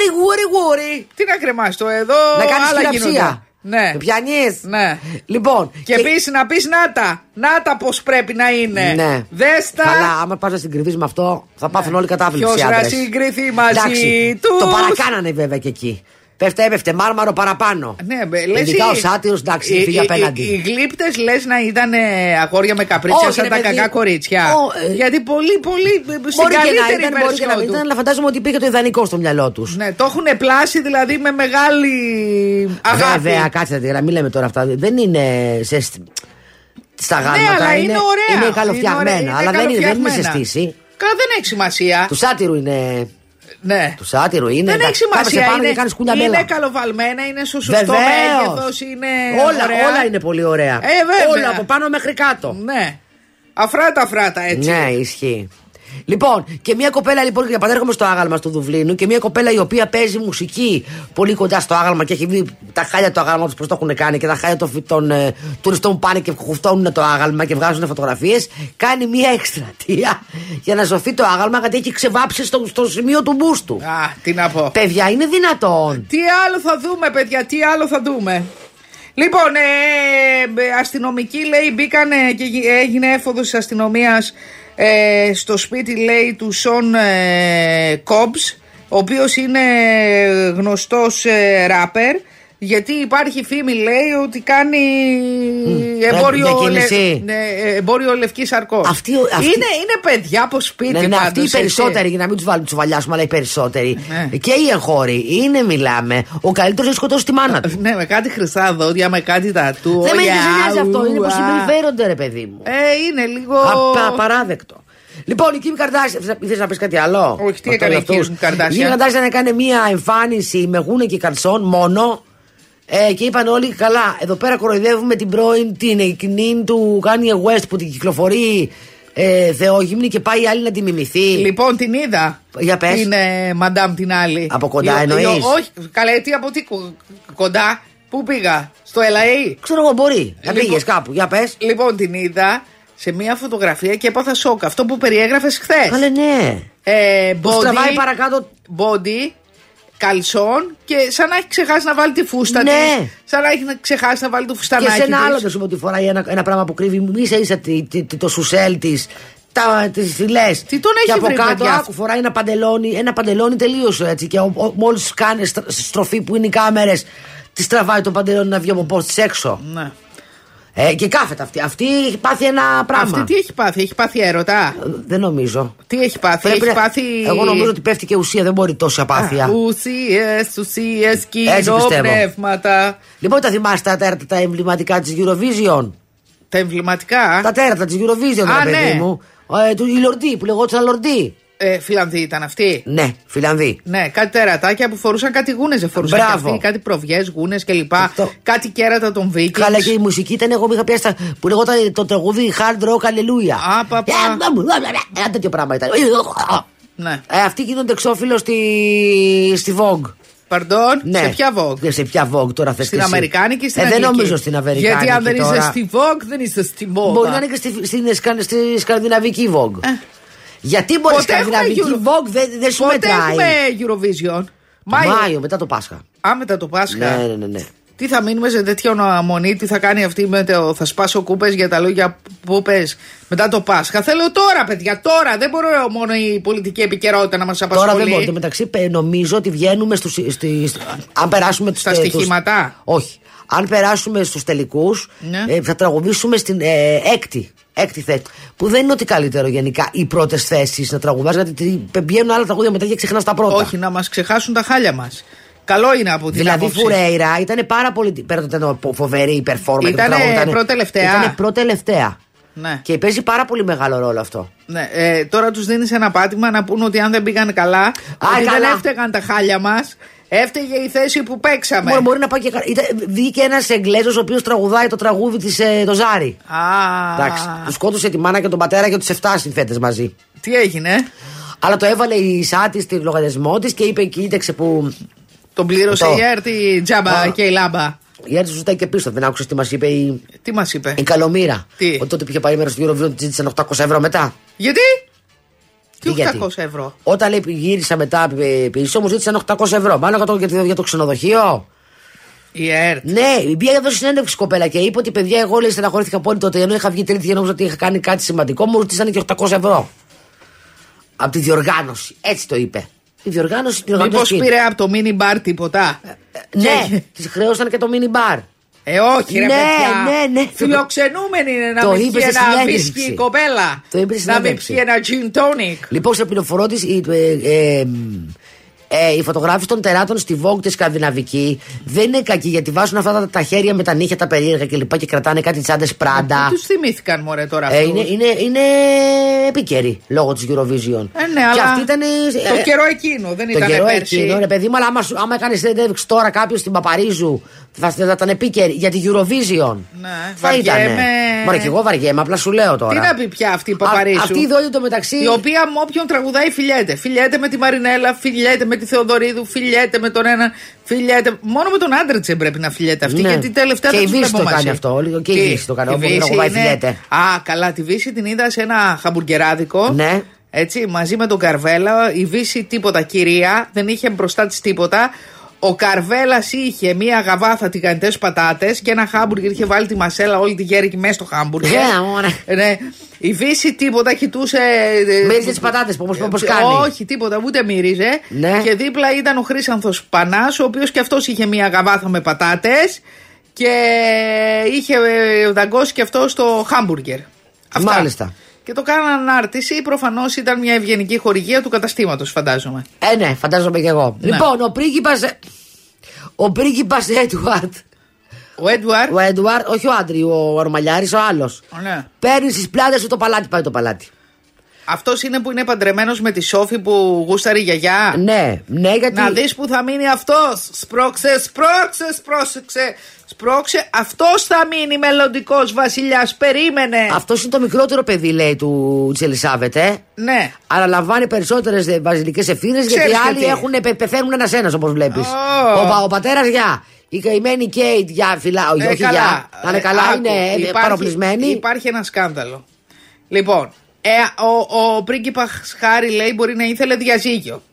γούρι. Τι να κρεμάσεις το εδώ, να κάνεις χειραψία. Ναι. Με πιανείς. Ναι. Λοιπόν. Και επίσης να πεις να τα πώς πρέπει να είναι. Ναι. Δέστα. Καλά, άμα πας να συγκριθείς με αυτό, θα πάθουν όλοι κατάβληψη. Ποιος να συγκριθεί μαζί τους. Το παρακάνανε βέβαια και εκεί. Έπεφτε μάρμαρο παραπάνω. Ναι, λες ειδικά ο Σάτυρος, εντάξει, φύγει απέναντι. Οι γλύπτες λες να ήταν αγόρια με καπρίτσια σαν τα κακά κορίτσια. Γιατί πολύ στην καλύτερη version του. Ήταν, αλλά φαντάζομαι ότι υπήρχε το ιδανικό στο μυαλό τους. Ναι, το έχουν πλάσει δηλαδή με μεγάλη αγάπη. Βέβαια, κάτσε να μην λέμε τώρα αυτά. Δεν είναι στα γάλματα. Ναι, είναι ωραία. Είναι καλοφτιαγμένα, αλλά δεν είναι σε στήση. Καλά, δεν έχει σημασία. Του Σάτυρου είναι. Ναι. Του Σάτυρου είναι. Δεν έχει σημασία. Είναι καλοβαλμένα, είναι στο σωστό μέγεθος. Όλα είναι πολύ ωραία. Όλα από πάνω μέχρι κάτω. Ναι. Αφράτα, έτσι. Ναι, ισχύει. Λοιπόν, και μια κοπέλα λοιπόν, για πανέρχομαι στο άγαλμα του Δουβλίνου, και μια κοπέλα η οποία παίζει μουσική πολύ κοντά στο άγαλμα και έχει δει τα χάλια του αγάλματος πώς το έχουν κάνει και τα χάλια των τουριστών που πάνε και χουφτώνουν το άγαλμα και βγάζουν φωτογραφίες. Κάνει μια εκστρατεία για να σωθεί το άγαλμα, γιατί έχει ξεβάψει στο σημείο του μπούστου. Α, τι να πω. Παιδιά, είναι δυνατόν. Τι άλλο θα δούμε, παιδιά, τι άλλο θα δούμε. Λοιπόν, αστυνομικοί λέει μπήκανε και έγινε έφοδος της αστυνομίας στο σπίτι λέει του Σον Κόμπς, ο οποίος είναι γνωστός ράπερ, γιατί υπάρχει φήμη λέει ότι κάνει εμπόριο λευκής αρκός. Είναι παιδιά από σπίτι. Ναι, αυτοί οι περισσότεροι, για να μην τους βάλουμε τους βαλιάσουμε, αλλά οι περισσότεροι και οι εγχώροι είναι, μιλάμε, ο καλύτερος να σκοτώσει τη μάνα του. Ναι, με κάτι χρυσά δόδια, με κάτι τατού. Δεν με νοιάζει αυτό, είναι πως συμπεριφέρονται, ρε παιδί μου. Είναι λίγο απαράδεκτο. Λοιπόν, η Κιμ Καρντάσιαν, θες να πεις κάτι άλλο? Όχι, τι έκανε η Κιμ Καρντάσιαν? Η Κιμ Καρντάσιαν έκανε μία εμφάνιση με γούνε και καλσόν μόνο. Και είπαν όλοι, καλά, εδώ πέρα κοροϊδεύουμε την πρώην, την εκείνη του Kanye West που την κυκλοφορεί θεόγυμνη και πάει η άλλη να τη μιμηθεί. Λοιπόν, την είδα. Για πες. Την Μαντάμ την άλλη. Από κοντά εννοείς? Όχι, καλά, τι από τι κοντά. Πού πήγα? Στο LA? Ξέρω εγώ, μπορεί να πήγες κάπου, για πες. Λοιπόν, την είδα σε μια φωτογραφία και έπαθα σοκ. Αυτό που περιέγραφες χθες. Καλέ, ναι. Body, τραβάει παρακάτω. Body, καλσόν και σαν να έχει ξεχάσει να βάλει τη φούστα της. Σαν να έχει ξεχάσει να βάλει το φουστανάκι της. Και σε ένα άλλο δεν σου πω ότι φοράει ένα πράγμα που κρύβει ίσα το σουσέλ της, τις φυλές. Τι τον έχει βρει, και από κάτω παιδιά? άκου, φοράει ένα παντελόνι τελείως έτσι. Και μόλις κάνει στροφή που είναι οι κάμερες, τη τραβάει το παντελόνι να βγει από πώς της έξω. Ναι. Και κάθεται αυτή. Αυτή έχει πάθει ένα πράγμα. Αυτή τι έχει πάθει? Έχει πάθει έρωτα? Δεν νομίζω. Τι έχει πάθει? Έχει πάθει... Εγώ νομίζω ότι πέφτει και ουσία. Δεν μπορεί τόση απάθεια. Ουσίες, κοινοπνεύματα. Λοιπόν, τα θυμάστε τα εμβληματικά της Eurovision? Τα εμβληματικά? Τα τέρατα της Eurovision, παιδί μου. Η Λορντή που λεγόταν Λορντή. Φιλανδοί ήταν αυτοί. Ναι, Φιλανδοί. Ναι, κάτι τερατάκια που φορούσαν κάτι γούνες. Δεν φορούσαν και αυτοί, κάτι προβιές, γούνες κλπ. Κάτι κέρατα των Vikings. Καλά, και η μουσική ήταν, εγώ είχα πιάσει που λεγόταν το τραγούδι Hard Rock Hallelujah. Ένα τέτοιο πράγμα ήταν. Ναι. Αυτοί γίνονται εξώφυλλο στη Vogue. Παρντών, ναι. Σε ποια Vogue? Σε ποια Vogue τώρα θες? Στην Αμερικάνικη ή στην Αγγλική? Δεν νομίζω στην Αμερικάνικη. Γιατί αν δεν τώρα... είσαι στη Vogue, δεν είσαι στη μόδα. Μπορεί να είναι και στη σκανδιναβική Vogue. Γιατί μπορεί να σκανδιναβική Vogue δεν σου μετράει. Πότε έχουμε Eurovision? Μάιο, μετά το Πάσχα. Μετά το Πάσχα. Ναι. Τι θα μείνουμε σε τέτοια μονή, τι θα κάνει αυτή με το θα σπάσω κούπες για τα λόγια που πες μετά το Πάσχα? Θέλω τώρα, παιδιά, τώρα. Δεν μπορώ μόνο η πολιτική επικαιρότητα να μας απασχολεί. Τώρα δεν μπορείτε. Μεταξύ, νομίζω ότι βγαίνουμε αν περάσουμε στα στοιχήματα. Όχι. Αν περάσουμε στους τελικούς, θα τραγουδήσουμε στην έκτη θέση. Που δεν είναι ότι καλύτερο γενικά οι πρώτες θέσεις να τραγουδάς, γιατί βγαίνουν άλλα τραγούδια μετά και ξεχνάς τα πρώτα. Όχι, να μας ξεχάσουν τα χάλια μας. Καλό είναι από την άποψη. Δηλαδή, Φουρέιρα ήταν πάρα πολύ. Πέρα ότι ήταν φοβερή η performance. Ήταν πρώτη-τελευταία. Ναι. Και παίζει πάρα πολύ μεγάλο ρόλο αυτό. Ναι. Τώρα τους δίνεις ένα πάτημα να πούν ότι αν δεν πήγαν καλά, ότι δεν έφταιγαν τα χάλια μας. Έφταιγε η θέση που παίξαμε. Μπορεί να πάει και καλά. Βγήκε ένας Εγγλέζος ο οποίος τραγουδάει το τραγούδι της το Ζάρι. Εντάξει. Του σκότωσε τη μάνα και τον πατέρα και τους 7 συνθέτες μαζί. Τι έγινε? Αλλά το έβαλε η Σάτη στη λογαριασμό της και είπε: κοίταξε που. Τον πλήρωσε η Έρτη τζάμπα και η λάμπα. Η Έρτη σου ζητάει και πίσω. Δεν άκουσες τι μας είπε η. Τι μας είπε? Η Καλομήρα. Τι? Ότι τότε πήγε πάει μέρος στο Eurovision, τη ζήτησαν 800 ευρώ μετά. Γιατί? Τι 800 ευρώ? Όταν λέει γύρισα μετά πίσω, μου ζήτησαν 800 ευρώ. Μάλλον για το ξενοδοχείο. Η ΕΡΤ. Ναι, πήγε εδώ συνέντευξη κοπέλα και είπε ότι παιδιά, εγώ λέει στεναχωρήθηκα πολύ τότε. Ενώ είχα βγει τρίτη και νόμιζα ότι είχα κάνει κάτι σημαντικό, μου ζήτησαν και 800 ευρώ. Από τη διοργάνωση. Έτσι το είπε. Η διοργάνωση. Μήπως πήρε από το mini bar τίποτα? Ναι, τη χρέωσαν και το mini bar. Όχι, ρε παιδιά. Ναι. Φιλοξενούμενη είναι να μην πιει ένα βίσκι η κοπέλα. Το είπε να μην πιει ένα gin tonic. Λοιπόν, σε πληροφορώ της, Οι φωτογράφοι των τεράτων στη Vogue τη σκανδιναβική δεν είναι κακοί, γιατί βάζουν αυτά τα χέρια με τα νύχια τα περίεργα κλπ. Και κρατάνε κάτι τσάντες Πράντα. Του θυμήθηκαν, μωρέ, τώρα αυτούς. Είναι επίκαιροι λόγω της Eurovision. Ναι, και αλλά αυτή ήταν. Το καιρό εκείνο, δεν ήταν καιρό πέρσι. Εκείνο, ρε παιδί μου, αλλά άμα έκανε συνέντευξη τώρα κάποιο στην Παπαρίζου, θα ήταν επίκαιρη για τη Eurovision. Ναι, θα ήταν. Μωρέ, και εγώ βαριέμαι, απλά σου λέω τώρα. Τι να πει πια αυτή η Παπαρίζου. Αυτή εδώ το μεταξύ. Η οποία με όποιον τραγουδάει φιλιέται. Φιλιέται με τη Μαρινέλα, φιλιέται με τη Θεοδωρίδου, φιλιέται με τον έναν. Φιλιέται. Μόνο με τον άντρα της πρέπει να φιλιέται αυτή. Ναι. Γιατί τελευταία και δεν η Βύση το κάνει αυτό. Και η Βύση το κάνει. Όπου τραγουδάει φιλιέται. Α, καλά, τη Βύση την είδα σε ένα χαμπουργκεράδικο. Ναι. Έτσι, μαζί με τον Καρβέλα. Η Βύση τίποτα, κυρία. Δεν είχε μπροστά της τίποτα. Ο Καρβέλας είχε μία γαβάθα τηγανιτές πατάτες και ένα χάμπουργκερ. Είχε βάλει τη μασέλα όλη τη γέρικη μέσα στο χάμπουργκερ. Ναι. Η Βύση τίποτα, κοιτούσε. Μύριζε τις πατάτες όπως κάνει. Όχι, τίποτα, ούτε μύριζε. Ναι. Και δίπλα ήταν ο Χρήσανθος Πανάς, ο οποίος και αυτός είχε μία γαβάθα με πατάτες και είχε δαγκώσει και αυτό στο χάμπουργκερ. Αυτά. Μάλιστα. Και το κάνανε ανάρτηση. Προφανώς ήταν μια ευγενική χορηγία του καταστήματος, φαντάζομαι. Ναι, φαντάζομαι και εγώ. Ναι. Λοιπόν, ο πρίγκιπας Έντουαρτ. Ο Έντουαρτ, όχι ο Άντριου, ο Ορμαλιάρης, ο άλλος. Ναι. Παίρνει στις πλάτες του το παλάτι, πάει το παλάτι. Αυτός είναι που είναι παντρεμένος με τη Σόφη που γούσταρε η γιαγιά. Ναι, γιατί. Να δεις που θα μείνει αυτός. Σπρώξε. Αυτός θα μείνει μελλοντικός βασιλιάς. Περίμενε. Αυτός είναι το μικρότερο παιδί, λέει, της Ελισάβετ, Ναι. Αναλαμβάνει περισσότερες βασιλικές ευθύνες, γιατί οι άλλοι πεθαίνουν ένας-ένας, όπως βλέπεις. Ο πατέρας γεια. Η καημένη Κέιτ για όχι για. Να είναι καλά, είναι παροπλισμένη. Υπάρχει ένα σκάνδαλο. Λοιπόν, ο πρίγκιπας Χάρη, λέει, μπορεί να ήθελε διαζύγιο.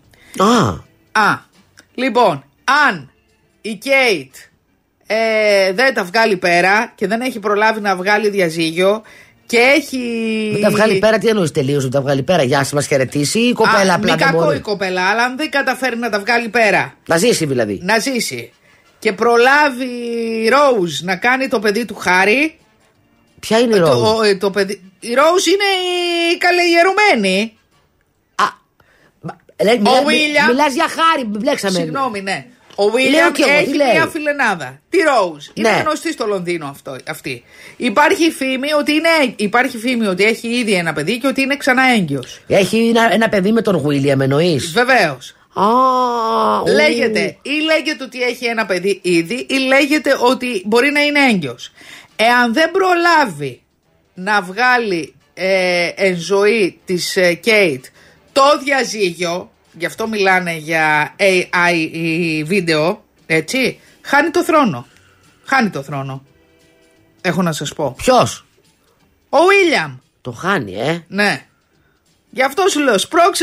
Λοιπόν, αν η Κέιτ δεν τα βγάλει πέρα και δεν έχει προλάβει να βγάλει διαζύγιο και έχει. Δεν τα βγάλει πέρα, τι εννοείς τελείως, δεν τα βγάλει πέρα? Για να μας χαιρετήσει η κοπέλα απλά. Μη κακό η κοπέλα, αλλά αν δεν καταφέρει να τα βγάλει πέρα. Να ζήσει δηλαδή. Να ζήσει. Και προλάβει η Ρόουζ να κάνει το παιδί του Χάρη. Ποια είναι η Ρόουζ? Η Ρόουζ είναι η καλεγερουμένη. Ο Βίλιαμ. Μιλάς για Χάρη, μπλέξαμε. Συγγνώμη, ναι. Ο Βίλιαμ έχει μια φιλενάδα. Τη Ρόουζ. Είναι γνωστή στο Λονδίνο αυτή. Υπάρχει φήμη ότι έχει ήδη ένα παιδί και ότι είναι ξανά έγκυος. Έχει ένα παιδί με τον Βίλιαμ, εννοείς? Βεβαίως. Λέγεται ότι έχει ένα παιδί ήδη, ή λέγεται ότι μπορεί να είναι έγκυος. Εάν δεν προλάβει να βγάλει εν ζωή της Κέιτ το διαζύγιο, γι' αυτό μιλάνε για AI βίντεο, έτσι, χάνει το θρόνο. Έχω να σας πω. Ποιος? Ο Βίλιαμ. Το χάνει, Ναι. Γι' αυτό σου λέω, σπρώξε.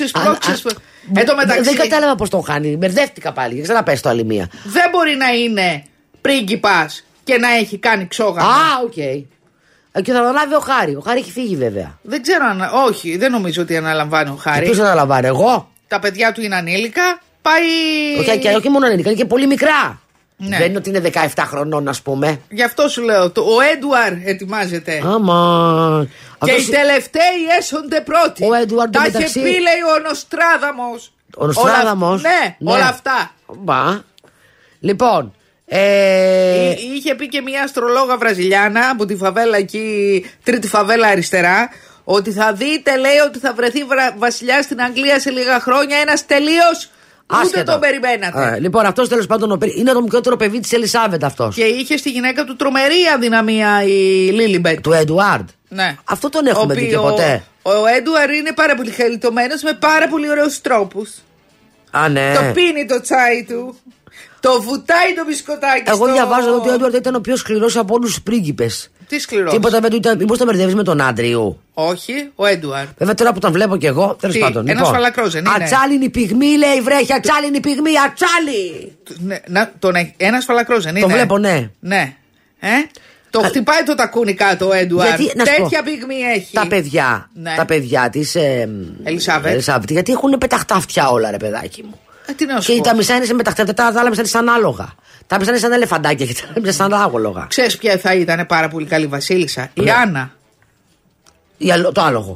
Δεν κατάλαβα πως το χάνει. Μπερδεύτηκα πάλι. Για ξαναπες το άλλη μία. Δεν μπορεί να είναι πρίγκιπας και να έχει κάνει ξόγαμα. Οκ. Και θα αναλάβει ο Χάρη. Ο Χάρη έχει φύγει βέβαια. Δεν ξέρω αν. Όχι, δεν νομίζω ότι αναλαμβάνει ο Χάρη. Ποιος αναλαμβάνει, εγώ? Τα παιδιά του είναι ανήλικα. Πάει. Όχι μόνο ανήλικα, είναι και πολύ μικρά. Ναι. Δεν είναι ότι είναι 17 χρονών, ας πούμε. Γι' αυτό σου λέω. Ο Έντουαρ ετοιμάζεται. Άμα. Και οι τελευταίοι έσονται πρώτοι. Ο Έντουαρ τα είχε πει, λέει, ο Νοστράδαμος. Ο Νοστράδαμος. Ναι, όλα αυτά. Λοιπόν. Είχε πει και μια αστρολόγα Βραζιλιάνα από τη φαβέλα εκεί, τρίτη φαβέλα αριστερά, ότι θα δείτε, λέει, ότι θα βρεθεί βασιλιάς στην Αγγλία σε λίγα χρόνια, ένας τελείως. Ούτε τον περιμένατε. Λοιπόν, αυτός τέλος πάντων είναι το μικρότερο παιδί της Ελισάβετ αυτός. Και είχε στη γυναίκα του τρομερή αδυναμία η Λίλιμπετ. Του Έντουαρντ. Ναι. Αυτό τον έχουμε δει και ποτέ. Ο Έντουαρντ είναι πάρα πολύ χαριτωμένος με πάρα πολύ ωραίους τρόπους. Ναι. Το πίνει το τσάι του. Το βουτάει το μπισκοτάκι. Εγώ διαβάζω ότι ο Έντουαρντ ήταν ο πιο σκληρός από όλους τους πρίγκιπες. Τι σκληρός? Τίποτα δεν του ήταν. Μήπως το μπερδεύεις με τον Άντριου? Όχι, ο Έντουαρντ. Βέβαια τώρα που τον βλέπω κι εγώ, τέλος πάντων. Ένας φαλακρός δεν είναι? Ατσάλινη πυγμή, λέει, βρέχει, ατσάλινη πυγμή, ατσάλι! Ένας φαλακρός δεν είναι? Το βλέπω, ναι. Ναι. Το χτυπάει το τακούνι κάτω ο Έντουαρντ. Τέτοια πυγμή έχει. Τα παιδιά της Ελισάβετ. Γιατί έχουν πεταχτά αυτιά όλα, ρε παιδάκι μου. Και τα μισά είναι σε μεταχτά, τα άλλα μισά είναι σαν άλογα. Τα μισά είναι σαν ελεφαντάκια και τα μισά σαν άγολογα. Ξέρεις ποια θα ήταν πάρα πολύ καλή βασίλισσα? Η Άννα. Το άλογο.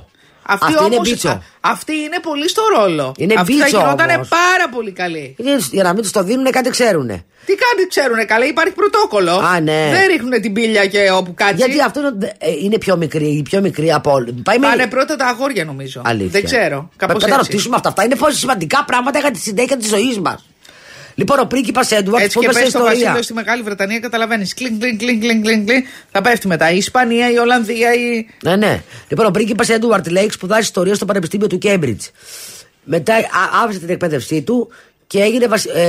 Αυτή είναι πολύ στο ρόλο. Είναι αυτή μπίτσο, θα γινότανε όμως. πάρα πολύ καλή. Για να μην τους το δίνουνε, κάτι ξέρουνε. Τι κάτι ξέρουνε καλά, υπάρχει πρωτόκολλο. Α, ναι. Δεν ρίχνουνε την πύλια και όπου κάτσει. Γιατί αυτό είναι πιο μικρή από όλου. Πάνε πρώτα τα αγόρια, νομίζω. Αλήθεια. Δεν ξέρω. Πρέπει να ρωτήσουμε αυτά. Είναι πολύ σημαντικά πράγματα για τη συνέχεια τη ζωή μας. Λοιπόν, ο πρίγκιπας Έντουαρτ, έτσι και πες στο βασίλειο στη Μεγάλη Βρετανία, καταλαβαίνεις. Κλινγκ. Θα πέφτει μετά. Η Ισπανία, η Ολλανδία, Ναι. Λοιπόν, ο πρίγκιπας Έντουαρτ λέει σπουδάζει ιστορία στο Πανεπιστήμιο του Κέμπριτζ. Μετά άφησε την εκπαίδευσή του και έγινε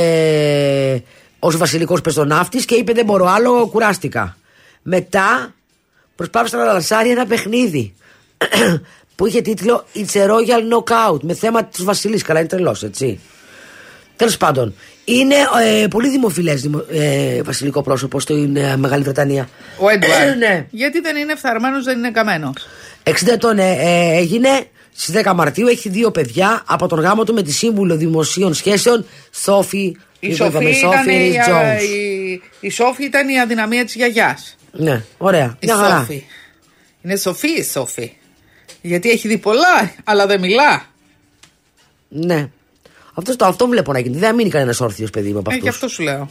ως βασιλικός πεζοναύτης και είπε: δεν μπορώ άλλο, κουράστηκα. Μετά προσπάθησε να λανσάρει ένα παιχνίδι που είχε τίτλο It's a Royal Knockout με θέμα τους βασιλείς. Καλά, είναι τρελός, έτσι. Τέλος πάντων, είναι πολύ δημοφιλές βασιλικό πρόσωπο στην Μεγάλη Βρετανία. Ο Έντουαρτ. Ναι. Γιατί δεν είναι φθαρμένος, δεν είναι καμένος. 60 ετών έγινε στις 10 Μαρτίου, έχει 2 παιδιά από τον γάμο του με τη σύμβουλο δημοσίων σχέσεων Σόφι. Η Σόφι ήταν η αδυναμία της γιαγιάς. Ναι, ωραία. Η Σόφι. Είναι Σοφή η Σόφι. Γιατί έχει δει πολλά, αλλά δεν μιλά. Ναι. Αυτό βλέπω να γίνει. Δεν μείνει κανένας όρθιος, παιδί μου, από αυτούς. Γι' αυτό σου λέω.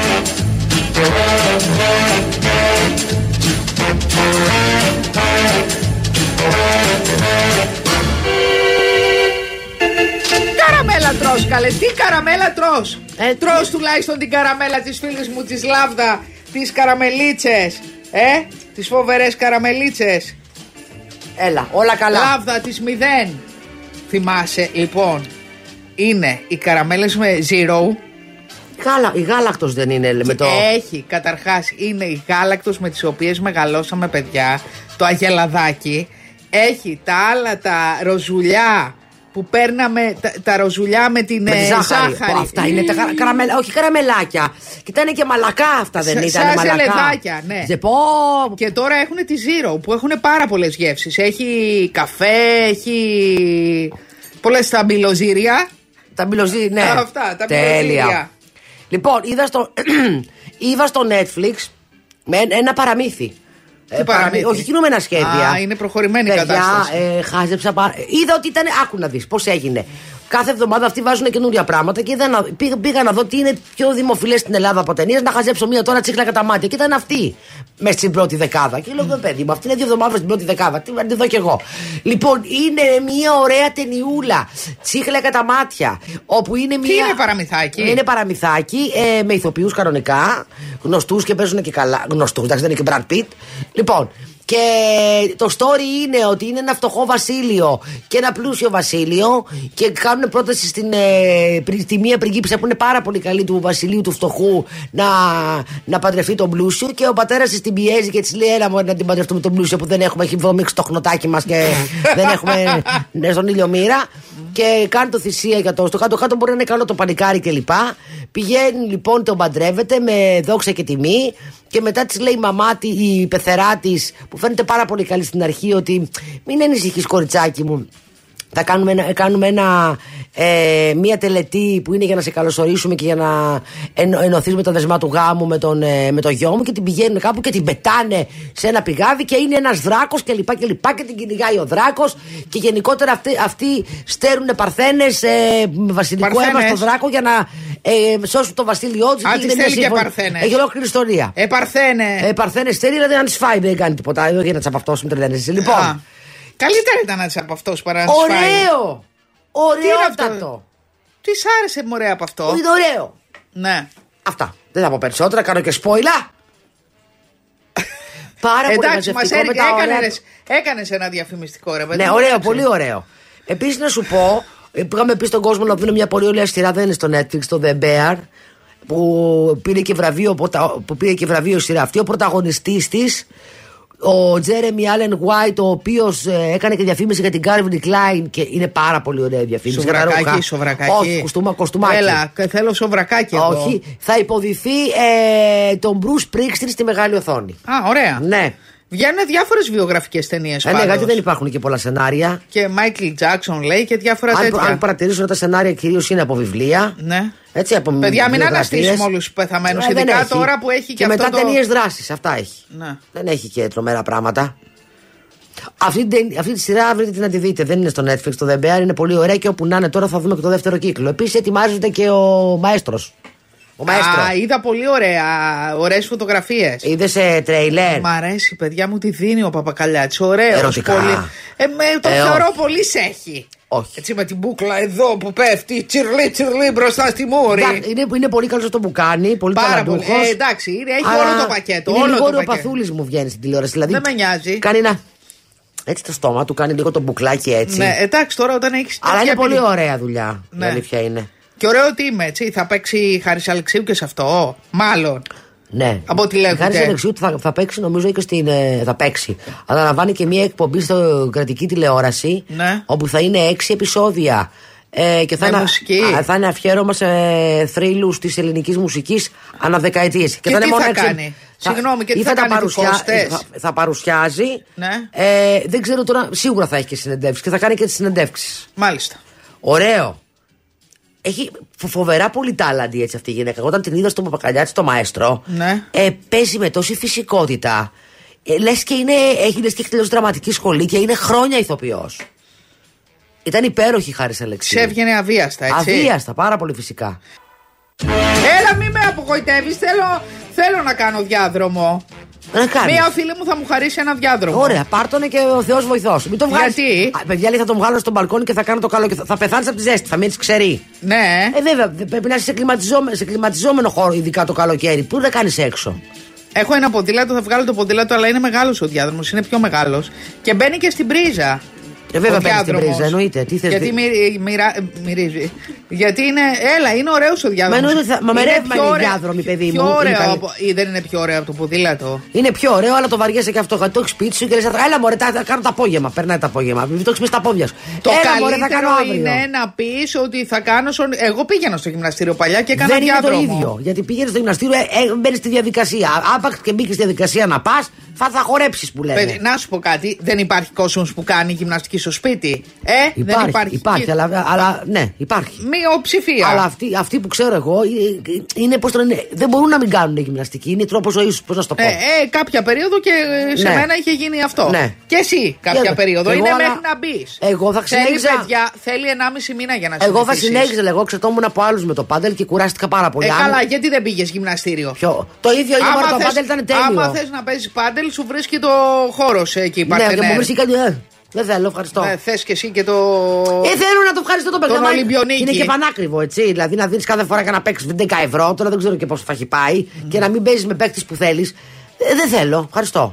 Καραμέλα τρως, καλέ. Τι καραμέλα τρως? Τρως τουλάχιστον την καραμέλα της φίλης μου της Λάβδα. Τις καραμελίτσες. Τις φοβερές καραμελίτσες. Έλα, όλα καλά. Λάβδα της 0. Θυμάσαι, λοιπόν, είναι οι καραμέλες με zero. Η γάλακτος δεν είναι με το. Έχει, καταρχάς, είναι η γάλακτος με τις οποίες μεγαλώσαμε, παιδιά. Το αγελαδάκι. Έχει τα άλλα τα ροζουλιά που παίρναμε, τα ροζουλιά με την ζάχαρη. Αυτά είναι τα καραμέλα, όχι καραμελάκια. Και ήταν και μαλακά αυτά, δεν ήταν μαλακά. Σαν λεδάκια, ναι. Και τώρα έχουν τη zero που έχουν πάρα πολλές γεύσεις. Έχει καφέ, έχει πολλές τα μπιλοζύρια. Τα μπιλοζύρια, ναι. Αυτά, τα μπιλοζύρια. Λοιπόν, είδα στο Netflix με ένα παραμύθι. Όχι κινούμενα σχέδια. Είναι προχωρημένη η κατάσταση. Χάζεψα. Είδα ότι ήταν. Άκου να δεις πώς έγινε. Κάθε εβδομάδα αυτοί βάζουν καινούργια πράγματα και πήγα να δω τι είναι πιο δημοφιλές στην Ελλάδα από ταινίες. Να χαζέψω μία τώρα τσίχλα κατά μάτια. Και ήταν αυτή μέσα στην πρώτη δεκάδα. Και λέω: παιδί μου, αυτή είναι 2 εβδομάδες στην πρώτη δεκάδα. Τι να τη δω κι εγώ. Λοιπόν, είναι μία ωραία ταινιούλα. Τσίχλα κατά μάτια. Όπου είναι μία. Τι είναι παραμυθάκι? Είναι παραμυθάκι με ηθοποιούς κανονικά. Γνωστούς και παίζουν και καλά. Γνωστούς, εντάξει, δεν είναι και Brad Pitt. Λοιπόν. Και το story είναι ότι είναι ένα φτωχό βασίλειο και ένα πλούσιο βασίλειο και κάνουν πρόταση στη μία πριγκίπισσα που είναι πάρα πολύ καλή του βασιλείου του φτωχού να παντρευτεί τον πλούσιο και ο πατέρας της την πιέζει και της λέει: έλα μου να την παντρευτούμε τον πλούσιο που δεν έχουμε, έχει βομίξει το χνοτάκι μας και δεν έχουμε στον ήλιο μοίρα. Και κάνει το θυσία για το. Στο κάτω-κάτω μπορεί να είναι καλό το πανικάρι κλπ. Πηγαίνει λοιπόν, τον παντρεύεται με δόξα και τιμή. Και μετά της λέει η μαμά, η πεθερά της, που φαίνεται πάρα πολύ καλή στην αρχή, ότι μην ανησυχείς, κοριτσάκι μου. Θα κάνουμε μία τελετή που είναι για να σε καλωσορίσουμε και για να ενωθείς με τα δεσμά του γάμου με το γιο μου. Και την πηγαίνουν κάπου και την πετάνε σε ένα πηγάδι και είναι ένας δράκος και την κυνηγάει ο δράκος. Και γενικότερα αυτοί στέρουν παρθένες με βασιλικό αίμα στο δράκο για να σώσουν το βασίλειό τους. Και παρθένες. Έχει ολόκληρη ιστορία. Παρθένες στέλνει, δηλαδή αν τις φάει δεν κάνει τίποτα. Εδώ για να τσαπαυτώσουν τρελαίνεσαι. Λοιπόν. Καλύτερα ήταν να τις από αυτός παρά να τις φάει. Ωραίο! Ωραιότατο! Τι σ' άρεσε μωρέ από αυτό? Είναι ωραίο. Ναι. Αυτά. Δεν θα πω περισσότερα, κάνω και spoiler. Πάρα πολύ μαζευτικό μετά. Έκανες ένα διαφημιστικό ρε παιδί. Ναι, ωραίο, πολύ ωραίο. Επίσης να σου πω, πήγαμε πει στον κόσμο να δουν μια πολύ ωραία σειρά, δεν είναι στο Netflix, το The Bear, που πήρε και βραβείο σειρά αυτή. Ο πρωταγωνιστής της, ο Τζέρεμι Άλεν Γουάιτ, ο οποίος έκανε και διαφήμιση για την Calvin Klein και είναι πάρα πολύ ωραία διαφήμιση. Σοβρακάκι. Όχι, κοστούμάκι. Έλα, θέλω σοβρακάκι εδώ. Όχι, θα υποδηθεί τον Bruce Springsteen στη μεγάλη οθόνη. Α, ωραία. Ναι. Βγαίνουν διάφορες βιογραφικές ταινίες. Ναι, γιατί δεν υπάρχουν και πολλά σενάρια. Και Michael Jackson λέει και διάφορα τέτοια. Αν παρατηρήσουν τα σενάρια κυρίως είναι από βιβλία. Ναι. Έτσι, από παιδιά, μην αναστήσουμε όλους τους πεθαμένους. Ειδικά τώρα που έχει και μετά ταινίες δράσης. Αυτά έχει. Ναι. Δεν έχει και τρομερά πράγματα. Αυτή τη σειρά βρείτε να τη δείτε. Δεν είναι στο Netflix, το The Bear είναι πολύ ωραία και όπου να είναι τώρα θα δούμε και το δεύτερο κύκλο. Επίσης ετοιμάζεται και ο Μαέστρος. Είδα πολύ ωραία. Ωραίες φωτογραφίες. Είδες τρέιλερ. Μ' αρέσει, παιδιά μου, τη δίνει ο Παπακαλιάτης. Ωραίος. Ερωτικά. Πολύ. Το θεωρώ πολύ σέχη. Όχι. Έτσι με την μπούκλα εδώ που πέφτει, τσιρλί μπροστά στη μούρη. Είναι πολύ καλό αυτό που κάνει. Πολύ ταλαντούχος. Εντάξει, έχει όλο το πακέτο. Είναι λίγο ο Παθούλης μου βγαίνει στην τηλεόραση. Δηλαδή, δεν με νοιάζει. Κάνει ένα. Έτσι το στόμα του, κάνει λίγο το μπουκλάκι έτσι. Ναι, εντάξει τώρα όταν έχει. Αλλά είναι πολύ ωραία δουλειά. Ναι. Η αλήθεια είναι. Και ωραίο ότι είμαι, έτσι. Θα παίξει Χάρης Αλεξίου και σε αυτό. Μάλλον. Ναι. Από ό,τι λέγεται. Χάρης Αλεξίου θα παίξει νομίζω και στην. Θα παίξει. Αναλαμβάνει και μια εκπομπή στο κρατική τηλεόραση. Ναι. Όπου θα είναι 6 επεισόδια. Και θα είναι αφιέρωμα σε θρύλους της ελληνικής μουσικής αναδεκαετίες. Και τι θα κάνει. Συγγνώμη, και τι θα κάνει θα παρουσιάζει. Ναι. Δεν ξέρω τώρα, σίγουρα θα έχει και συνεντεύξεις και θα κάνει και τις συνεντεύξεις. Μάλιστα. Ωραίο. Έχει φοβερά πολύ τάλαντη έτσι αυτή η γυναίκα. Όταν την είδα στον Παπακαλιάτη, στο Μαέστρο, ναι. Παίζει με τόση φυσικότητα. Λες και έχει τελειώσει δραματική σχολή και είναι χρόνια ηθοποιός. Ήταν υπέροχη η Χάρης Αλεξίου. Σε έβγαινε αβίαστα, έτσι. Αβίαστα, πάρα πολύ φυσικά. Έλα, μη με απογοητεύεις. Θέλω να κάνω διάδρομο. Μία φίλη μου θα μου χαρίσει ένα διάδρομο. Ωραία, πάρτονε και ο Θεός βοηθός. Μην το βγάλεις. Γιατί? Παιδιά, λέει, θα τον βγάλω στο μπαλκόνι και θα κάνω το καλό. Και θα πεθάνεις από τη ζέστη, θα μείνεις ξερή. Ναι. Βέβαια, πρέπει να είσαι σε κλιματιζόμενο χώρο, ειδικά το καλοκαίρι. Πού δεν κάνεις έξω. Έχω ένα ποδήλατο, θα βγάλω το ποδήλατο, αλλά είναι μεγάλος ο διάδρομος, είναι πιο μεγάλος. Και μπαίνει και στην πρίζα. Βέβαια μπαίνει στην πρίζα, εννοείται. Τι θες, γιατί μυρίζει. Γιατί είναι ωραίος ο διάδρομος. Μα με ρεύμα είναι η διάδρομη, παιδί μου. Δεν είναι πιο ωραίο από το ποδήλατο. Είναι πιο ωραίο, αλλά το βαριέσαι και αυτό. Το έχει σπίτι σου και λες, έλα μωρέ, θα κάνω το απόγευμα. Περνάει το απόγευμα. Μην το έχεις μέσα στα πόδια σου. Το καλύτερο είναι να πεις ότι θα κάνω. Εγώ πήγαινα στο γυμναστήριο παλιά και έκανα διάδρομο. Δεν είναι το ίδιο. Γιατί πήγαινε στο γυμναστήριο, μπαίνει στη διαδικασία. Άπαξ και μπήκε στη διαδικασία να πα, θα χορέψεις που λένε. Να σου πω κάτι, δεν υπάρχει κόσμος που κάνει γυμναστική στο σπίτι. Υπάρχει, αλλά ναι, υπάρχει. Μειοψηφία. Αλλά αυτοί που ξέρω εγώ είναι πώς το λένε, δεν μπορούν να μην κάνουν γυμναστική. Είναι τρόπος ζωής, πώς να το πω. Κάποια περίοδο και σε μένα είχε γίνει αυτό. Ναι. Και εσύ κάποια περίοδο. Είναι μέχρι να μπεις. Εγώ θα συνέχιζα. Θέλει 1,5 μήνα για να συνεχίσεις. Εγώ θα συνέχιζα, εγώ ξετόμουν από άλλους με το πάντελ και κουράστηκα πάρα πολύ. Καλά, γιατί δεν πήγες γυμναστήριο. Το ίδιο είναι, μόνο το πάντελ ήταν τέλειο. Άμα θες να παίζεις πάντελ, σου βρίσκει το χώρος εκεί. Ναι, και μου βρίσκει κάτι. Δεν θέλω, ευχαριστώ. Θες και εσύ και το. Θέλω να το ευχαριστώ το παιχνίδι. Τον Ολυμπιονίκη. Είναι και πανάκριβο, έτσι. Δηλαδή να δίνεις κάθε φορά και να παίξεις 10 ευρώ. Τώρα δεν ξέρω και πόσο θα έχει πάει. Και να μην παίζεις με παίκτης που θέλεις. Δεν θέλω, ευχαριστώ.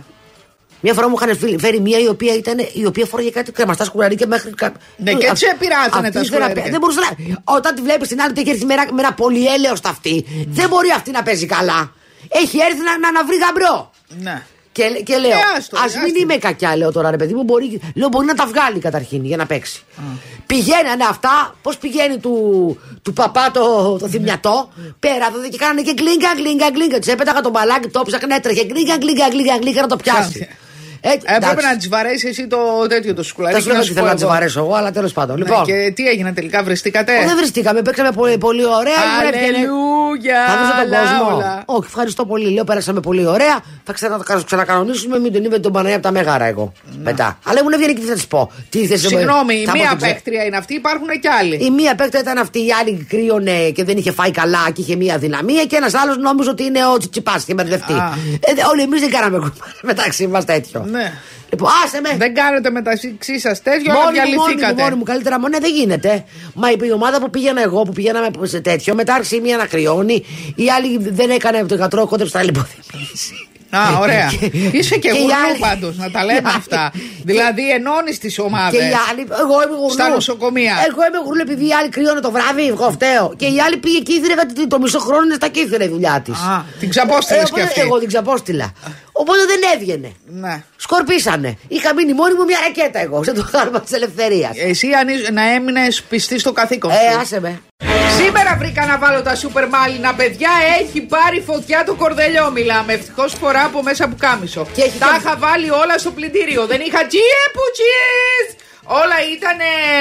Μια φορά μου είχαν φέρει μία η οποία φόραγε κάτι κρεμαστά σκουλαρίκια μέχρι. Ναι, και έτσι επηρεάζανε τα σκουλαρίκια. Δεν μπορούσε να. Όταν τη βλέπεις την άλλη ότι έχει έρθει με ένα πολυέλαιο σταυτί, δεν μπορεί αυτή να παίζει καλά. Έχει έρθει να βρει γαμπρό. Ναι. Και λέω, ας μην είμαι κακιά, λέω τώρα ρε παιδί μου, μπορεί να τα βγάλει καταρχήν για να παίξει. Πηγαίνανε αυτά, πώς πηγαίνει του παπά το θυμιατό, πέρα εδώ και κάνανε και γκλίνγκα. Της έπεταγα τον μπαλάκι, το ψάχνε, έτρεχε γκλίνγκα να το πιάσει. Έπρεπε να τη βαρέσει εσύ το τέτοιο το σκουλαρί. Δεν σου θέλω να τη βαρέσω εγώ, αλλά τέλος πάντων. Λοιπόν. Και τι έγινε τελικά, βρεστήκατε? Δεν βρεστήκαμε, παίξαμε πολύ ωραία. Αλληλούια! Θα δώσω τον κόσμο. Όχι, ευχαριστώ πολύ. Λέω, πέρασαμε πολύ ωραία. Θα ξανακανονίσουμε. Μην τον είμαι τον Παναγία από τα Μέγαρα εγώ. Μετά. Αλλά μου έβγαινε και τι θα τη πω. Συγγνώμη, η μία παίκτρια είναι αυτή, υπάρχουν και άλλοι. Η μία παίκτρια ήταν αυτή, η άλλη κρύωνε και δεν είχε φάει καλά και είχε μία δυναμία και ένα άλλο νόμιζε ότι είναι ο Τσιτσιπάς και μπερδευτεί. Όλοι εμεί δεν κάναμε μεταξύ μα τέτοιο. Ναι. Λοιπόν, άσε με. Δεν κάνετε μεταξύ σας τέτοιο, αλλά διαλυθήκατε. Μόνοι μου, καλύτερα μόνο δεν γίνεται. Μα η ομάδα που πήγαινα εγώ, που πηγαίναμε σε τέτοιο, μετά άρχισε η μία να κρυώνει, η άλλη δεν έκανε το γιατρό, κόντεψε τα λιποθυμίσει. Ωραία. Είσαι και γουρλού πάντως, να τα λέμε αυτά. Δηλαδή ενώνεις τις ομάδες. Και οι άλλοι, εγώ είμαι γουρλού. Στα νοσοκομεία. Εγώ είμαι γουρλού επειδή οι άλλοι κρυώνε το βράδυ, εγώ φταίω. Και η άλλη πήγε κύθυρα γιατί το μισό χρόνο είναι στα κύθυρα η δουλειά της. Την ξαπόστηλες κι αυτή. Εγώ την ξαπόστηλα. Οπότε δεν έβγαινε. Ναι. Σκορπίσανε. Είχα μείνει μόνη μου μια ρακέτα εγώ σε το χάρμα της ελευθερίας. Εσύ να έμεινες πιστή στο καθήκον σου. Άσε με. Σήμερα βρήκα να βάλω τα σούπερ μάλινα, παιδιά. Έχει πάρει φωτιά το κορδελιό. Μιλάμε. Ευτυχώς φορά από μέσα που κάμισο. Τα είχα βάλει όλα στο πλυντήριο. Δεν είχα τσιέπουτσιες. Όλα ήταν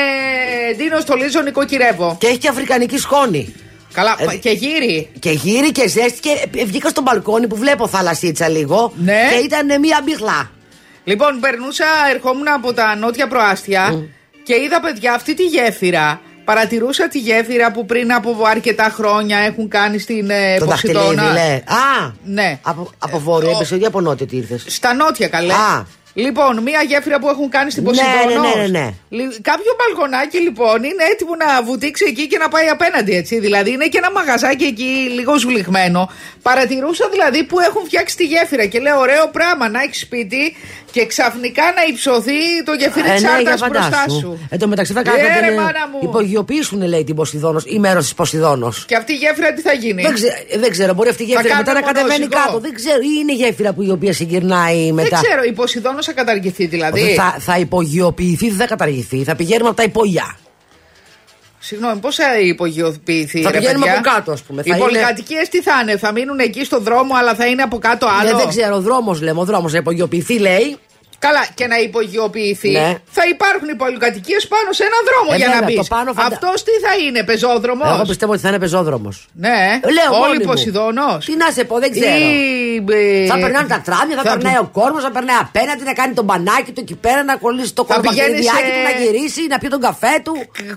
Ντίνο στολίζω νοικοκυρεύω. Και έχει και αφρικανική σκόνη. Καλά, και γύρι. Και γύρι και ζέστη. Και βγήκα στο μπαλκόνι που βλέπω θαλασσίτσα λίγο. Ναι. Και ήταν μία μπιχλά. Λοιπόν, περνούσα, ερχόμουν από τα νότια προάστια και είδα, παιδιά, αυτή τη γέφυρα. Παρατηρούσα τη γέφυρα που πριν από αρκετά χρόνια έχουν κάνει στην Ποσειδώνα. Α! Ναι. Από βόρεια έπεσε ή από νότια τι ήρθες? Στα νότια, καλέ. Α. Λοιπόν, μία γέφυρα που έχουν κάνει στην Ποσειδώνα. Ναι. Κάποιο μπαλκονάκι λοιπόν είναι έτοιμο να βουτήξει εκεί και να πάει απέναντι, έτσι. Δηλαδή είναι και ένα μαγαζάκι εκεί λίγο σβουλιγμένο. Παρατηρούσα δηλαδή που έχουν φτιάξει τη γέφυρα και λέω ωραίο πράγμα να έχει σπίτι και ξαφνικά να υψωθεί το γεφύρι της Άρτας μπροστά σου. Εν τω μεταξύ θα κάνουν. Υπογειοποιήσουν, λέει, την Ποσειδώνος ή μέρος της Ποσειδώνος. Και αυτή η γέφυρα τι θα γίνει? Δεν ξέρω, μπορεί αυτή η γέφυρα μετά να κατεβαίνει κάτω. Δεν ξέρω, ή είναι γέφυρα που η οποία συγκυρνάει μετά. Δεν ξέρω, η Ποσειδώνος θα καταργηθεί δηλαδή? Θα υπογειοποιηθεί, δεν θα καταργηθεί. Θα πηγαίνουμε από τα υπόγεια. Συγγνώμη, πώς θα υπογειοποιηθεί? Θα πηγαίνουμε από κάτω, ας πούμε. Οι πολυκατοικίες τι θα είναι? Θα μείνουν εκεί στο δρόμο, αλλά θα είναι από κάτω άλλο? Δεν ξέρω, ο δρόμος λέμε. Ο δρόμος θα υπογειοποιηθεί, λέει. Καλά, και να υπογειοποιηθεί, ναι. Θα υπάρχουν οι πολυκατοικίες πάνω σε έναν δρόμο για να μπεις. Αυτός τι θα είναι, πεζόδρομος? Εγώ πιστεύω ότι θα είναι πεζόδρομος. Ναι, όλοι Ποσειδώνος. Τι να σε πω, δεν ξέρω. Θα περνάνε τα τράμια, θα περνάει ο κόσμος, θα περνάει απέναντι να κάνει τον μπανάκι του εκεί πέρα, να κολλήσει το κορμπαχυριδιάκι του, να γυρίσει, να πιει τον καφέ του.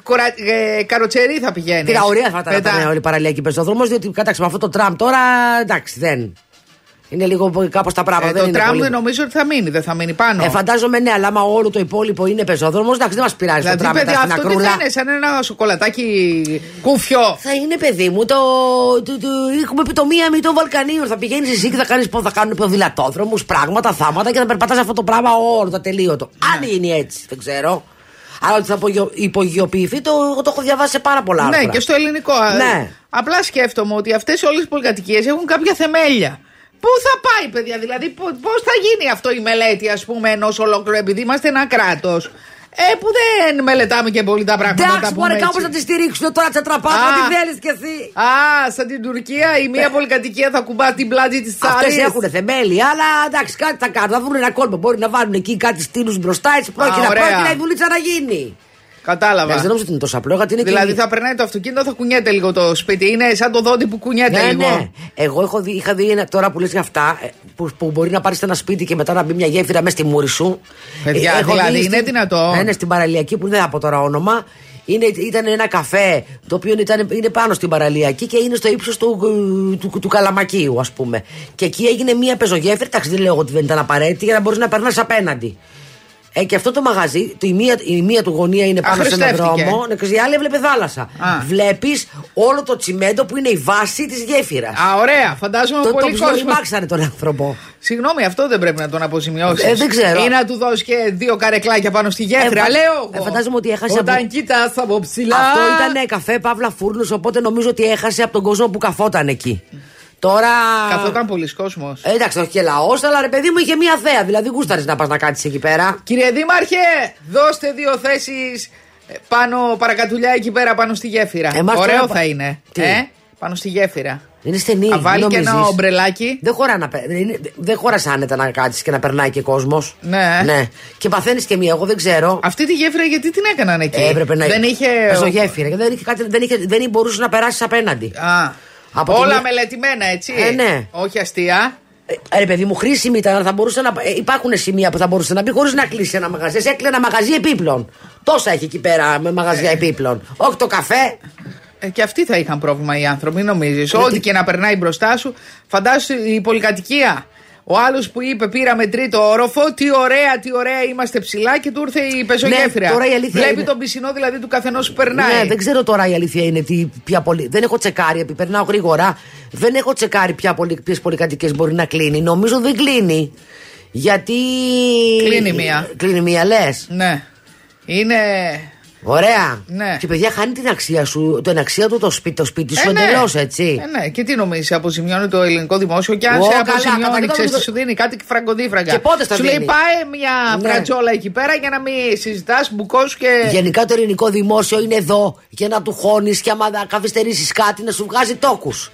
Καροτσερί θα πηγαίνει. Τι ωραία θα ήταν όλη η παραλιακή πεζόδρομος, διότι κάταξε με αυτό το τραμ τώρα, εντάξει, δεν. Είναι λίγο κάπως τα πράγματα. Το τραμ νομίζω ότι θα μείνει, δεν θα μείνει πάνω. Φαντάζομαι ναι, αλλά άμα όλο το υπόλοιπο είναι πεζόδρομος, εντάξει, δεν μας πειράζει δηλαδή, το τραμ μετά στην ακρούλα. Αυτό τι θα είναι, σαν ένα σοκολατάκι κούφιο? Θα είναι, παιδί μου, έχουμε πει το μία μη των Βαλκανίων. Θα πηγαίνεις εσύ και θα κάνουν ποδηλατόδρομους, πράγματα, θάματα και θα περπατάς αυτό το πράγμα όλο το ατελείωτο. Αν είναι έτσι, δεν ξέρω. Αλλά ότι θα υπογειοποιηθεί, το έχω διαβάσει σε πάρα πολλά άρθρα. Ναι, και στο ελληνικό. Ναι. Απλά σκέφτομαι ότι αυτές όλες οι πολυκατοικίες έχουν κάποια θεμέλια. Πού θα πάει, παιδιά, δηλαδή, πώς θα γίνει αυτό η μελέτη, ας πούμε, ενός ολόκληρου, επειδή είμαστε ένα κράτος που δεν μελετάμε και πολύ τα πράγματα. Εντάξει, μπορεί κάπως να τη στηρίξουν τώρα, τσατραπάτα, τι θέλεις κι εσύ. Σαν την Τουρκία, η μία πολυκατοικία θα κουμπά την πλάτη της άλλης. Αυτές έχουν θεμέλια, αλλά εντάξει, κάτι θα κάνουν. Θα βρουν ένα κόλπο. Μπορεί να βάλουν εκεί κάτι στήλους μπροστά, έτσι πρόκειται η δουλίτσα να γίνει. Κατάλαβα. Δεν νομίζω ότι είναι τόσο απλό. Δηλαδή θα περνάει το αυτοκίνητο, θα κουνιέται λίγο το σπίτι. Είναι σαν το δόντι που κουνιέται λίγο. Ναι. Εγώ είχα δει τώρα που λες για αυτά, που μπορεί να πάρεις ένα σπίτι και μετά να μπει μια γέφυρα μέσα στη μούρη σου. Παιδιά, δηλαδή είναι δυνατό. Ναι, στην παραλιακή που δεν θα πω τώρα όνομα. Ήταν ένα καφέ το οποίο είναι πάνω στην παραλιακή και είναι στο ύψος του Καλαμακίου, ας πούμε. Και εκεί έγινε μια πεζογέφυρα. Εντάξει, δεν λέω ότι δεν ήταν απαραίτητη για να μπορείς να περνάς απέναντι. Και αυτό το μαγαζί, η μία του γωνία είναι πάνω σε έναν δρόμο, και η άλλη έβλεπε θάλασσα. Βλέπεις όλο το τσιμέντο που είναι η βάση της γέφυρας. Ωραία, φαντάζομαι πολύ κόσμο. Το ψιλομάξανε τον άνθρωπο. Συγγνώμη, αυτό δεν πρέπει να τον αποζημιώσεις? Δεν ξέρω. Ή να του δώσει και 2 καρεκλάκια πάνω στη γέφυρα, λέω εγώ. Φαντάζομαι ότι έχασε. Όταν κοιτάς από ψηλά. Αυτό ήταν καφέ Παύλα Φούρνους, οπότε νομίζω ότι έχασε από τον κόσμο που καθόταν εκεί. Τώρα. Καθόταν πολλοί κόσμος. Εντάξει, όχι και λαός, αλλά ρε παιδί μου είχε μία θέα. Δηλαδή, γούσταρες να πας να κάτσεις εκεί πέρα. Κύριε Δήμαρχε, δώστε 2 θέσεις πάνω παρακατουλιά εκεί πέρα πάνω στη γέφυρα. Ωραίο θα είναι. Πάνω στη γέφυρα. Είναι στενή. Θα βάλει και ένα ομπρελάκι. Δεν χώρασε άνετα να κάτσεις και να περνάει και κόσμος. Ναι. Και παθαίνεις και μία, εγώ δεν ξέρω. Αυτή τη γέφυρα γιατί την έκαναν εκεί? Έπρεπε να. Δεν είχε. Πεζογέφυρα. Δεν μπορούσε να περάσει απέναντι. Όλα μελετημένα, έτσι. Ναι. Όχι αστεία. Ρε παιδί μου, χρήσιμη ήταν. Θα μπορούσε να. Υπάρχουν σημεία που θα μπορούσε να μπει χωρίς να κλείσει ένα μαγαζί. Έκλεινε ένα μαγαζί επίπλων. Τόσα έχει εκεί πέρα με μαγαζιά επίπλων. Όχι το καφέ. Και αυτοί θα είχαν πρόβλημα οι άνθρωποι, μην νομίζεις. Ό,τι και να περνάει μπροστά σου, φαντάσου η πολυκατοικία. Ο άλλος που είπε πήραμε 3ο όροφο, τι ωραία είμαστε ψηλά και του ήρθε η πεζογέφυρα. Ναι, βλέπει τον πισινό δηλαδή του καθενός που περνάει. Ναι, δεν ξέρω τώρα η αλήθεια είναι δεν έχω τσεκάρει, επειδή περνάω γρήγορα. Δεν έχω τσεκάρει ποιες πολυκατοικίες μπορεί να κλείνει. Νομίζω δεν κλείνει. Γιατί. Κλείνει μία, λες. Ναι. Είναι. Ωραία. Ναι. Και παιδιά χάνει την αξία σου, την αξία του το σπίτι σου εντελώς, έτσι. Ναι. Και τι νομίζεις, αποζημιώνει το ελληνικό δημόσιο και αν σε αποζημιώνει, ξέρεις τι σου δίνει, κάτι φραγκοδίφραγκα. Και πότε θα σου λέει πάει μια φρατζόλα εκεί πέρα για να μην συζητάς, μπουκός και. Γενικά το ελληνικό δημόσιο είναι εδώ για να του χώνεις και άμα καθυστερήσεις κάτι να σου βγάζει τόκους.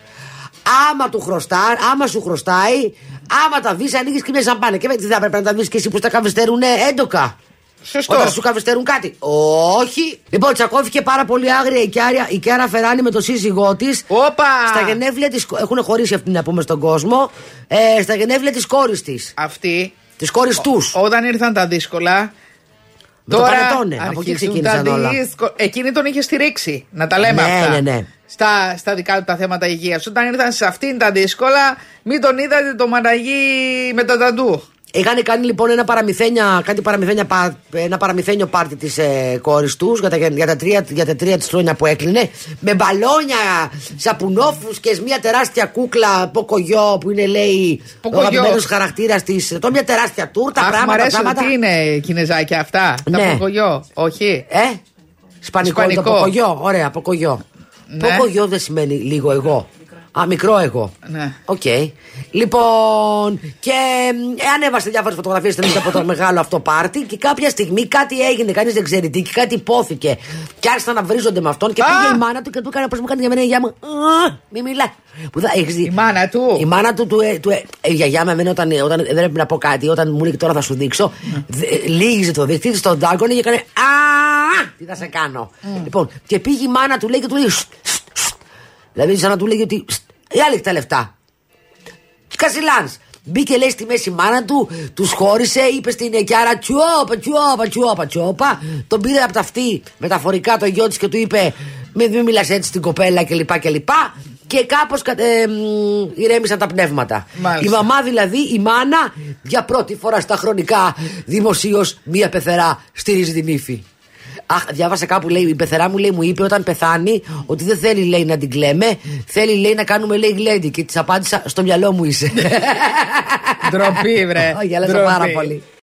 Άμα σου χρωστάει, άμα τα δεις, ανοίγεις και μια σαμπάνια. Και τι θα πρέπει να τα δεις και εσύ που τα καθυστερούν έντοκα. Σωστό. Όταν σου καθυστερούν κάτι. Όχι. Λοιπόν, τσακώθηκε πάρα πολύ άγρια η Κιάρα Φεράνη με τον σύζυγό της. Στα γενέθλια της. Έχουν χωρίσει αυτή να πούμε στον κόσμο. Στα γενέθλια της κόρης της. Αυτή Της κόρης τους. Όταν ήρθαν τα δύσκολα. Με τώρα το Πανετόνε, από εκεί ξεκίνησαν όλα. Εκείνη τον είχε στηρίξει. Να τα λέμε αυτά. Ναι. Στα δικά του τα θέματα υγείας. Όταν ήρθαν σε αυτήν τα δύσκολα, μην τον είδατε το μαναγί με το ταντού. Είχαν κάνει λοιπόν ένα παραμυθένιο πάρτι της κόρης τους για τα 3 της χρόνια που έκλεινε. Με μπαλόνια, σαπουνόφουσκες, μια τεράστια κούκλα Ποκογιό που είναι, λέει, ο αγαπημένος χαρακτήρας της. Μια τεράστια τούρτα, πράγματα. Τι είναι κινεζάκια αυτά, ναι. Τα Ποκογιό, όχι. Σπανικό. Το Ποκογιό, ωραία, Ποκογιό. Ναι. Ποκογιό δεν σημαίνει λίγο εγώ. Μικρό εγώ. Ναι. Οκ. Λοιπόν, και ανέβασε διάφορες φωτογραφίες από το μεγάλο αυτό πάρτι. Και κάποια στιγμή κάτι έγινε, κανείς δεν ξέρει τι, και κάτι υπόθηκε. Και άρχισαν να βρίζονται με αυτόν. Και πήγε η μάνα του και του έκανε πώς μου κάνει για μένα η γιαγιά μου. Μη μιλά. Η μάνα του. Η μάνα του, η γιαγιά με εμένα όταν δεν έπρεπε να πω κάτι, όταν μου λέει τώρα θα σου δείξω, λίγιζε το δίχτυ στον τάγκονε και έκανε. Τι θα σε κάνω. Λοιπόν, και πήγε η μάνα του, λέει, και του λέει. Δηλαδή, σαν να του λέγει ότι. Διάλεξε τα λεφτά. Κασιλάνς. Μπήκε, λέει, στη μέση μάνα του, τους χώρισε, είπε στην Εκιάρα τσιόπα. Τον πήρε από τα αυτή μεταφορικά το γιο της και του είπε: Μην μιλάς έτσι στην κοπέλα κλπ. Και κάπως ηρέμησαν τα πνεύματα. Μάλιστα. Η μαμά, δηλαδή, η μάνα, για πρώτη φορά στα χρονικά, δημοσίως μία πεθερά στηρίζει την ύφη. Διάβασα κάπου, λέει, η πεθερά μου, λέει, μου είπε όταν πεθάνει ότι δεν θέλει, λέει, να την κλαίμε. Θέλει, λέει, να κάνουμε, λέει, γλέντι. Και της απάντησα: στο μυαλό μου είσαι. Ντροπή, βρε. Γέλασα πάρα πολύ.